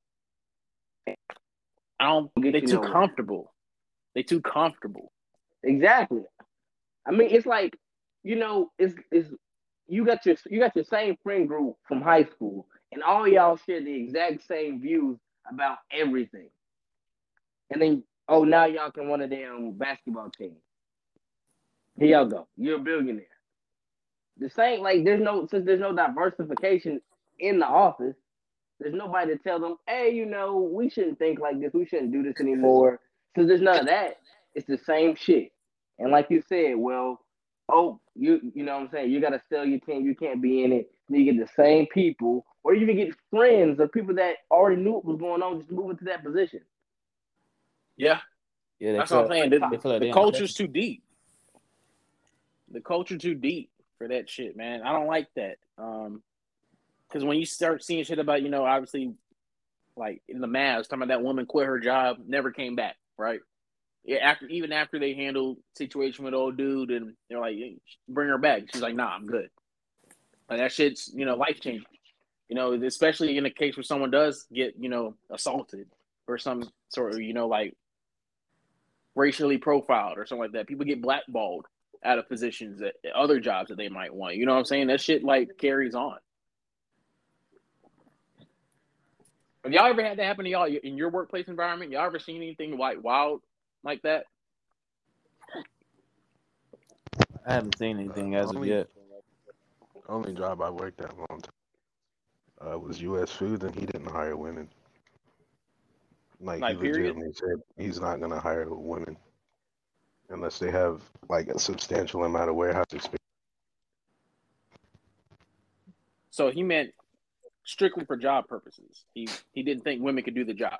They're too comfortable. They're too comfortable. Exactly. I mean, it's like, you know, it's you got your same friend group from high school, and all y'all share the exact same views about everything. And then, now y'all can run a damn basketball team. Here y'all go. You're a billionaire. The same, like, since there's no diversification in the office, there's nobody to tell them, hey, you know, we shouldn't think like this. We shouldn't do this anymore. Since there's none of that, it's the same shit. And like you said, well, you know what I'm saying? You got to sell your team. You can't be in it. Then you get the same people, or you even get friends or people that already knew what was going on, just moving to that position. Yeah. That's what I'm saying. The culture's too deep. The culture too deep for that shit, man. I don't like that. Because when you start seeing shit about, you know, obviously, like in the Mavs, talking about that woman quit her job, never came back, right? Yeah, even after they handled situation with old dude, and they're like, bring her back. She's like, nah, I'm good. Like that shit's, you know, life changing. You know, especially in a case where someone does get, you know, assaulted or some sort of, you know, like racially profiled or something like that. People get blackballed out of positions at other jobs that they might want. You know what I'm saying? That shit like carries on. Have y'all ever had that happen to y'all in your workplace environment? Y'all ever seen anything like wild like that? I haven't seen anything as of yet. Only job I worked at long time was U.S. Foods, and he didn't hire women. Like he legitimately said he's not going to hire women unless they have like a substantial amount of warehouse experience. So he meant strictly for job purposes. He didn't think women could do the job.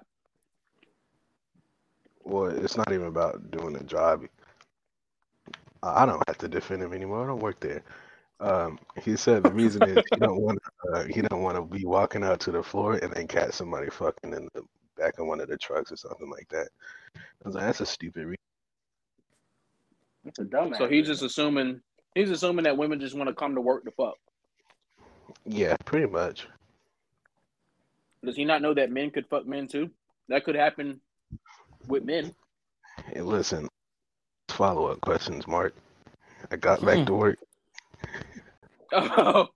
Well, it's not even about doing the job. I don't have to defend him anymore. I don't work there. He said the reason is he don't want to be walking out to the floor and then catch somebody fucking in the back of one of the trucks or something like that. I was like, that's a stupid reason. It's a dumbass. So he's assuming that women just want to come to work to fuck. Yeah, pretty much. Does he not know that men could fuck men too? That could happen with men. Hey, listen, follow-up questions, Mark. I got back to work. Oh.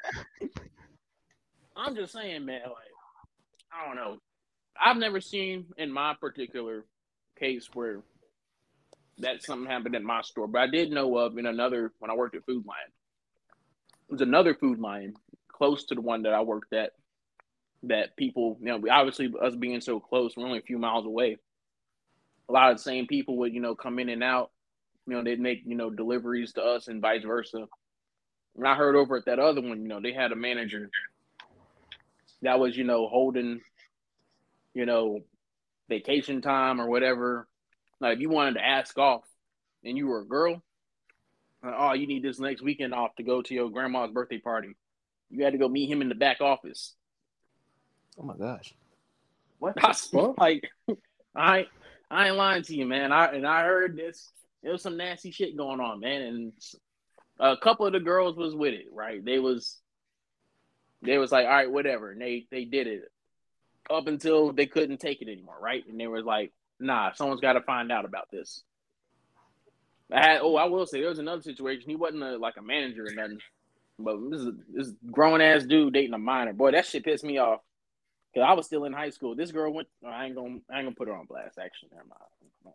I'm just saying, man, like, I don't know. I've never seen in my particular case where that something happened at my store, but I did know of in another, when I worked at Food Lion. It was another Food Lion close to the one that I worked at that people, obviously us being so close, we're only a few miles away. A lot of the same people would, come in and out. They'd make, deliveries to us and vice versa. And I heard over at that other one, they had a manager that was, holding, vacation time or whatever. Like if you wanted to ask off and you were a girl, oh, you need this next weekend off to go to your grandma's birthday party. You had to go meet him in the back office. Oh my gosh. What? Like, I ain't lying to you, man. I heard this. There was some nasty shit going on, man. And a couple of the girls was with it, right? They was like, all right, whatever. And they did it up until they couldn't take it anymore, right? And they were like, nah, someone's got to find out about this. I will say there was another situation. He wasn't a manager or nothing, but this grown ass dude dating a minor. Boy, that shit pissed me off. Cause I was still in high school. This girl went. I ain't gonna put her on blast. Actually, never mind.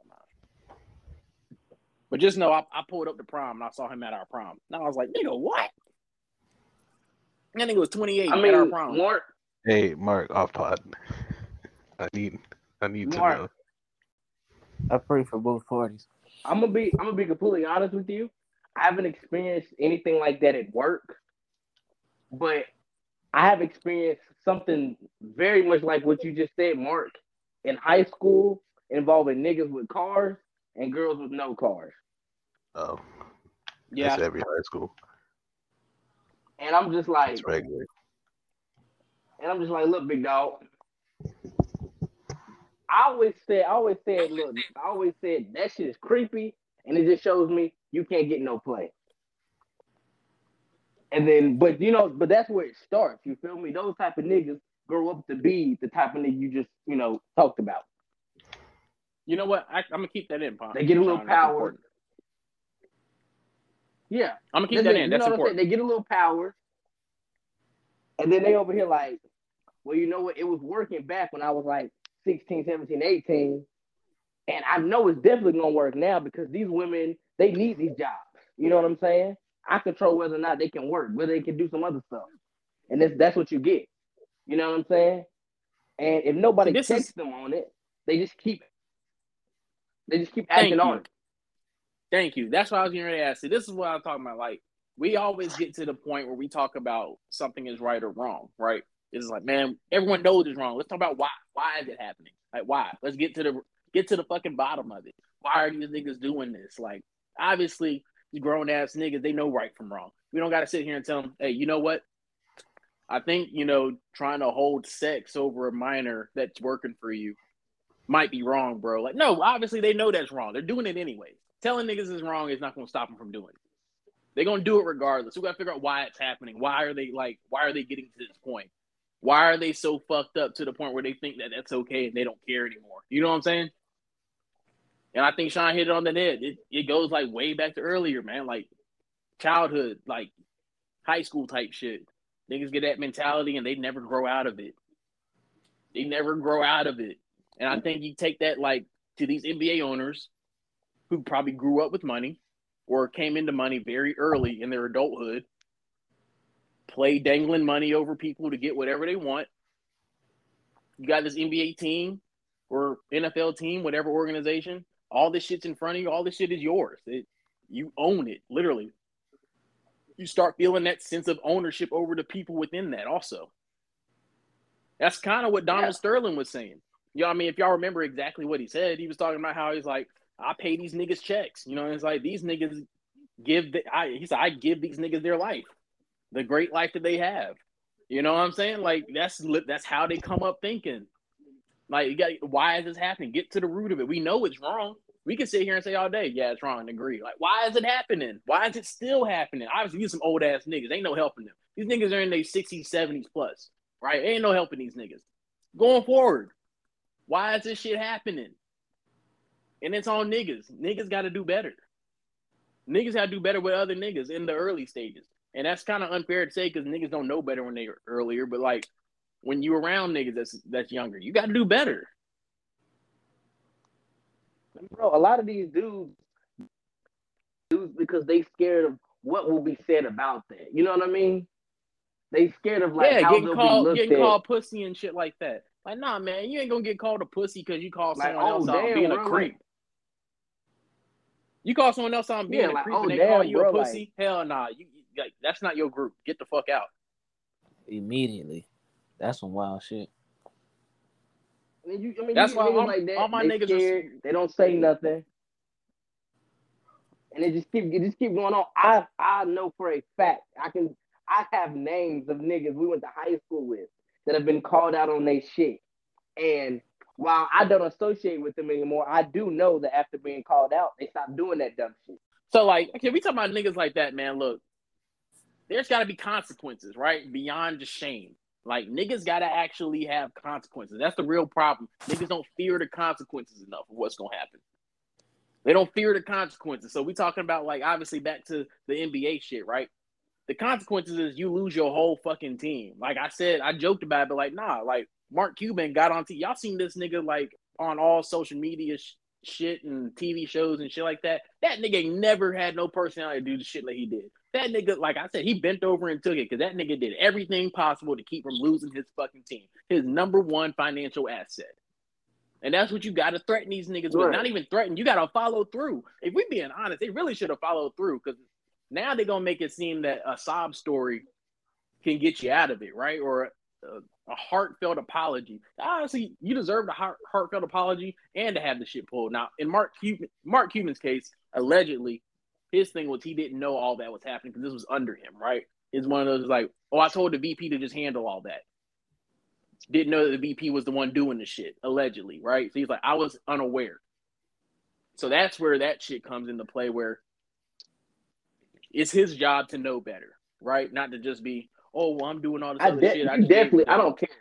But just know, I pulled up to prom and I saw him at our prom. And I was like, nigga, what? That nigga was 28 at our prom. Hey, Mark, off pod. I need to know. I pray for both parties. I'm gonna be completely honest with you. I haven't experienced anything like that at work, but I have experienced something very much like what you just said, Mark, in high school involving niggas with cars and girls with no cars. Oh, yeah, that's every high school. And I'm just like, it's regular. And I'm just like, look, big dog. I always said that shit is creepy, and it just shows me you can't get no play. And then, but that's where it starts. You feel me? Those type of niggas grow up to be the type of nigga you just, talked about. You know what? I'm gonna keep that in, Pop. They get a little power. Yeah, I'm gonna keep that in. That's important. They get a little power, and then they over here like, well, you know what? It was working back when I was like 16, 17, 18. And I know it's definitely going to work now because these women, they need these jobs. You know what I'm saying? I control whether or not they can work, whether they can do some other stuff. And that's what you get. You know what I'm saying? And if nobody checks them on it, they just keep acting on it. Thank you. That's what I was getting ready to ask you. This is what I'm talking about. Like, we always get to the point where we talk about something is right or wrong, right? It's like, man, everyone knows it's wrong. Let's talk about why. Why is it happening? Like, why? Let's get to the fucking bottom of it. Why are these niggas doing this? Like, obviously, these grown ass niggas, they know right from wrong. We don't got to sit here and tell them, hey, you know what? I think, trying to hold sex over a minor that's working for you might be wrong, bro. Like, no, obviously they know that's wrong. They're doing it anyway. Telling niggas is wrong is not going to stop them from doing it. They're going to do it regardless. We got to figure out why it's happening. Why are they getting to this point? Why are they so fucked up to the point where they think that that's okay and they don't care anymore? You know what I'm saying? And I think Sean hit it on the head. It goes like way back to earlier, man. Like childhood, like high school type shit. Niggas get that mentality and they never grow out of it. They never grow out of it. And I think you take that like to these NBA owners who probably grew up with money or came into money very early in their adulthood, play dangling money over people to get whatever they want. You got this NBA team or NFL team, whatever organization, all this shit's in front of you. All this shit is yours. You own it, literally. You start feeling that sense of ownership over the people within that also. That's kind of what Donald Sterling was saying. You know what I mean? If y'all remember exactly what he said, he was talking about how he's like, I pay these niggas checks. You know, it's like these niggas he said, I give these niggas their life, the great life that they have. You know what I'm saying? Like that's how they come up thinking. Like, why is this happening? Get to the root of it. We know it's wrong. We can sit here and say all day, yeah, it's wrong, and agree. Like, why is it happening? Why is it still happening? Obviously, these some old ass niggas. Ain't no helping them. These niggas are in their 60s, 70s plus, right? Ain't no helping these niggas. Going forward, why is this shit happening? And it's on niggas. Niggas got to do better. Niggas got to do better with other niggas in the early stages. And that's kind of unfair to say because niggas don't know better when they're earlier. But, like, when you around niggas that's younger, you got to do better. Bro, a lot of these dudes because they scared of what will be said about that. You know what I mean? They scared of like how they'll be getting called pussy and shit like that. Like, nah, man, you ain't gonna get called a pussy because you call someone else out being a creep. You call someone else out being a creep and they call you a pussy? Like, hell nah, you like that's not your group. Get the fuck out. Immediately. That's some wild shit. That's why all my niggas scared. They don't say nothing, and it just keep going on. I know for a fact I have names of niggas we went to high school with that have been called out on their shit, and while I don't associate with them anymore, I do know that after being called out, they stopped doing that dumb shit. So like, okay, we talk about niggas like that, man. Look, there's got to be consequences, right? Beyond just shame. Like, niggas got to actually have consequences. That's the real problem. Niggas don't fear the consequences enough of what's going to happen. They don't fear the consequences. So we talking about, like, obviously back to the NBA shit, right? The consequences is you lose your whole fucking team. Like I said, I joked about it, but, like, nah. Like, Mark Cuban got on TV. Y'all seen this nigga, like, on all social media shit and TV shows and shit like that. That nigga ain't never had no personality to do the shit like he did. That nigga, like I said, he bent over and took it because that nigga did everything possible to keep from losing his fucking team. His number one financial asset. And that's what you got to threaten these niggas with. Not even threaten. You got to follow through. If we being honest, they really should have followed through because now they're going to make it seem that a sob story can get you out of it, right? Or a heartfelt apology. Honestly, you deserve a heartfelt apology and to have the shit pulled. Now, in Mark Cuban's case, allegedly, his thing was he didn't know all that was happening because this was under him, right? It's one of those like, oh, I told the VP to just handle all that. Didn't know that the VP was the one doing the shit, allegedly, right? So he's like, I was unaware. So that's where that shit comes into play where it's his job to know better, right? Not to just be, oh, well, I'm doing all this other shit. I don't care.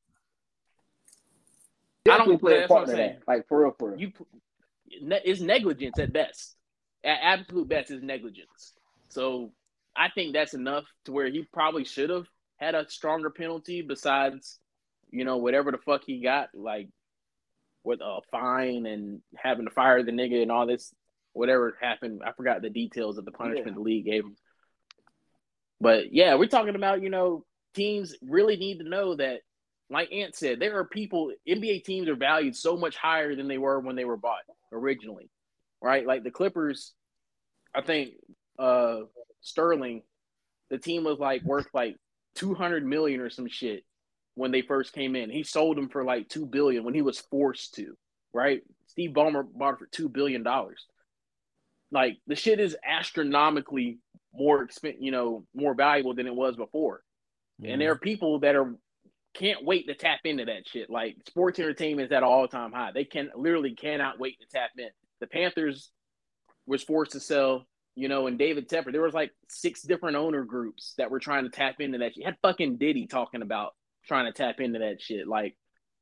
I don't play a part of that. Like, for real. It's negligence at best. At absolute best is negligence. So I think that's enough to where he probably should have had a stronger penalty besides, you know, whatever the fuck he got, like with a fine and having to fire the nigga and all this, whatever happened. I forgot the details of the punishment the league gave him. But yeah, we're talking about, you know, teams really need to know that, like Ant said, there are people, NBA teams are valued so much higher than they were when they were bought originally. Right, like the Clippers, I think Sterling, the team was like worth like $200 million or some shit when they first came in. He sold them for like $2 billion when he was forced to. Right, Steve Ballmer bought it for $2 billion. Like the shit is astronomically more more valuable than it was before. And there are people that can't wait to tap into that shit. Like sports entertainment is at an all-time high. They literally cannot wait to tap in. The Panthers was forced to sell, you know, and David Tepper. There was like 6 different owner groups that were trying to tap into that shit. You had fucking Diddy talking about trying to tap into that shit. Like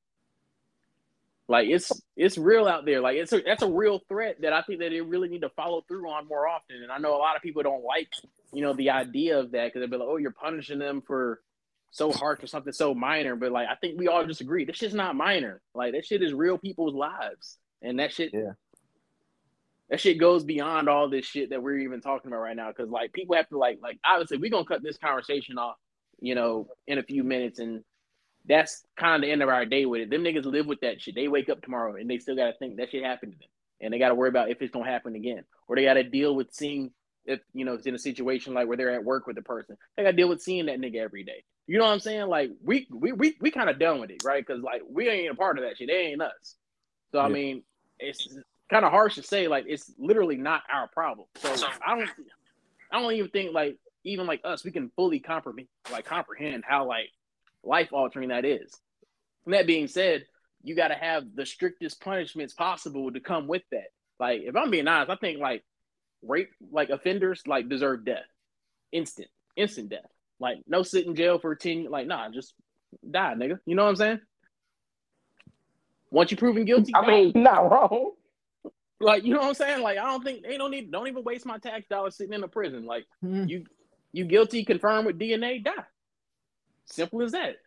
it's real out there. Like that's a real threat that I think that they really need to follow through on more often. And I know a lot of people don't like, you know, the idea of that because they'll be like, oh, you're punishing them for so hard for something so minor. But like I think we all just agree this shit's not minor. Like that shit is real people's lives. And that shit that shit goes beyond all this shit that we're even talking about right now. Because like people have to like obviously we're gonna cut this conversation off, you know, in a few minutes, and that's kind of the end of our day with it. Them niggas live with that shit. They wake up tomorrow and they still gotta think that shit happened to them, and they gotta worry about if it's gonna happen again, or they gotta deal with seeing if you know it's in a situation like where they're at work with the person. They gotta deal with seeing that nigga every day. You know what I'm saying? Like we kind of done with it, right? Because like we ain't a part of that shit. They ain't us. So I mean, it's kind of harsh to say, like, it's literally not our problem. So I don't even think like even like us, we can fully comprehend how like life altering that is. And that being said, you got to have the strictest punishments possible to come with that. Like, if I'm being honest, I think like rape like offenders like deserve death, instant death. Like, no sit in jail for 10. Like, nah, just die, nigga. You know what I'm saying? Once you're proven guilty, I mean, you're not wrong. like, you know what I'm saying? Like, I don't think they don't even waste my tax dollars sitting in a prison. Like, you guilty, confirmed with DNA, die. Simple as that.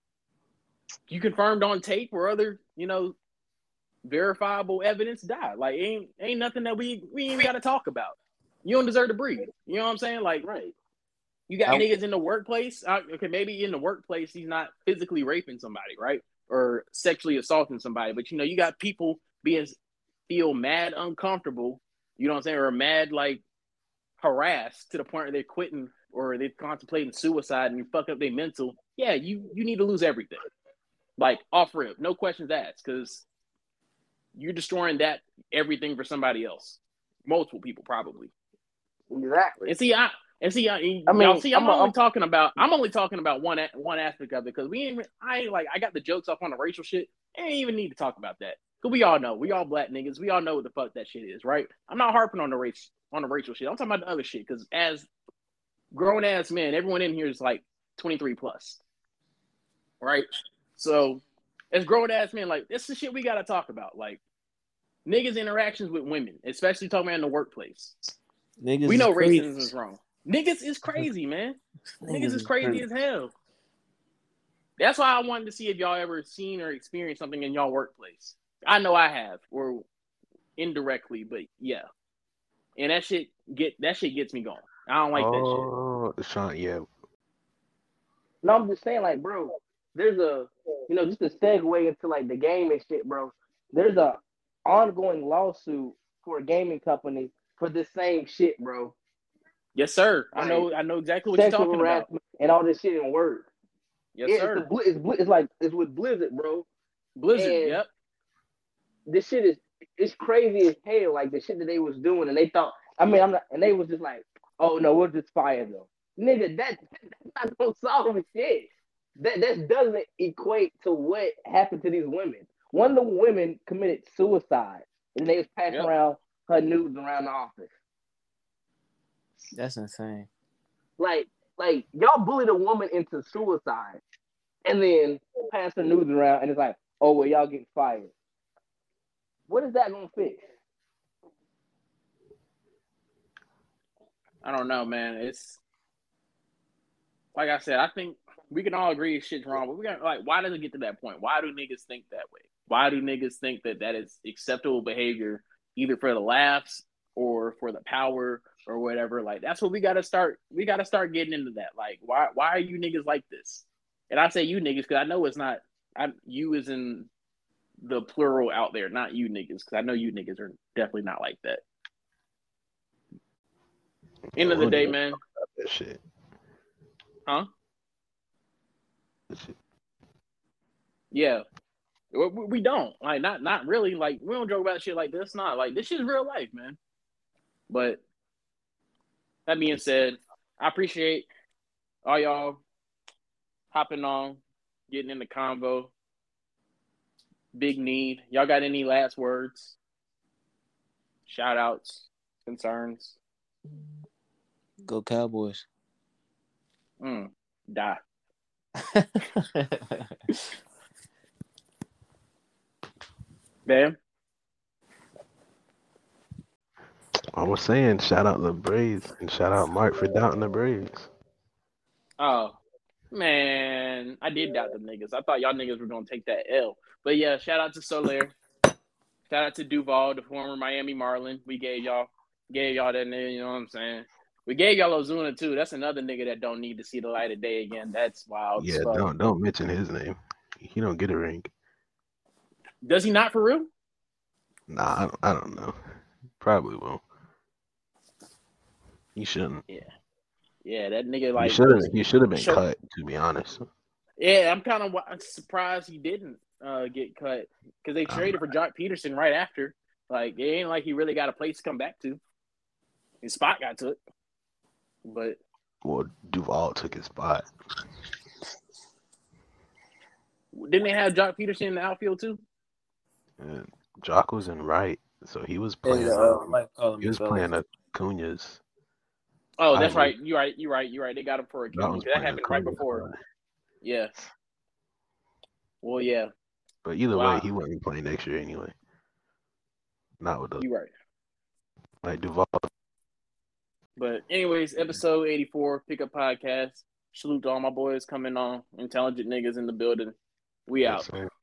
You confirmed on tape or other, verifiable evidence, die. Like, ain't nothing that we ain't got to talk about. You don't deserve to breathe. You know what I'm saying? Like, Right. You got niggas in the workplace. Okay, maybe in the workplace he's not physically raping somebody, right? Or sexually assaulting somebody. But, you got people feel mad uncomfortable, you know what I'm saying, or mad, like, harassed to the point where they're quitting or they're contemplating suicide and you fuck up their mental. Yeah, you need to lose everything. Like, off rip, no questions asked, because you're destroying everything for somebody else. Multiple people, probably. Exactly. I'm only talking about one aspect of it, because I got the jokes off on the racial shit. I ain't even need to talk about that, because we all know, we all black niggas, we all know what the fuck that shit is, right? I'm not harping on the racial shit. I'm talking about the other shit, because as grown ass men, everyone in here is like 23 plus, right? So as grown ass men, like, this is shit we gotta talk about, like niggas' interactions with women, especially talking about in the workplace. Niggas we know crazy. racism is wrong. Niggas is crazy, man. Niggas is crazy as hell. That's why I wanted to see if y'all ever seen or experienced something in y'all workplace. I know I have, or indirectly, but yeah. And that shit gets me going. I don't like that shit. Oh, Sean, yeah. No, I'm just saying, like, bro, there's just a segue into like the gaming shit, bro. There's a ongoing lawsuit for a gaming company for this same shit, bro. Yes, sir. Like, I know exactly what you're talking about. And all this shit didn't work. Yes, sir. It's with Blizzard, bro. Blizzard, and yep. This shit it's crazy as hell. Like, the shit that they was doing, and they thought, and they was just like, oh no, we'll just fire them, nigga. That's not gonna solve shit. That doesn't equate to what happened to these women. One of the women committed suicide, and they was passing around her nudes around the office. That's insane. Like y'all bullied a woman into suicide, and then pass her nudes around, and it's like, oh well, y'all get fired. What is that gonna fix? I don't know, man. It's like I said, I think we can all agree shit's wrong, but we got, like, why does it get to that point? Why do niggas think that way? Why do niggas think that is acceptable behavior, either for the laughs or for the power or whatever? Like, that's what we gotta start getting into that. Like, why are you niggas like this? And I say you niggas because I know it's not you as in the plural out there, not you niggas, because I know you niggas are definitely not like that. End of the day, man. That shit. Huh? Yeah. We don't. Like, not really. Like, we don't joke about shit like this. Not like, this shit's real life, man. But that being said, I appreciate all y'all hopping on, getting in the convo. Big need. Y'all got any last words? Shout outs, concerns? Go Cowboys. Die. Bam. I was saying, shout out the Braves and shout out Mark for doubting the Braves. Oh, man. I did doubt them niggas. I thought y'all niggas were going to take that L. But yeah, shout out to Soler. Shout out to Duval, the former Miami Marlin. We gave y'all that nigga, you know what I'm saying? We gave y'all Ozuna too. That's another nigga that don't need to see the light of day again. That's wild. Yeah, don't mention his name. He don't get a ring. Does he not, for real? Nah, I don't know. Probably won't. He shouldn't. Yeah, that nigga, like, he should have been cut, to be honest. Yeah, I'm kind of surprised he didn't get cut, because they traded for Jock Peterson right after. Like, it ain't like he really got a place to come back to. His spot got took. But Well, Duval took his spot. didn't they have Jock Peterson in the outfield too? And Jock was in right, so he was Hey, playing. Mike calling He me, was fellas. playing Acuna's. Oh, that's Ivy. right. You're right. They got him for That Acuna. was That playing happened right Acuna's before. spot. Yeah. Well, yeah. But either Wow. way, he wouldn't be playing next year anyway. Not with the You're right. like Duval. But anyways, episode 84, Pickup Podcast. Salute to all my boys coming on. Intelligent niggas in the building. We Yes, out. sir.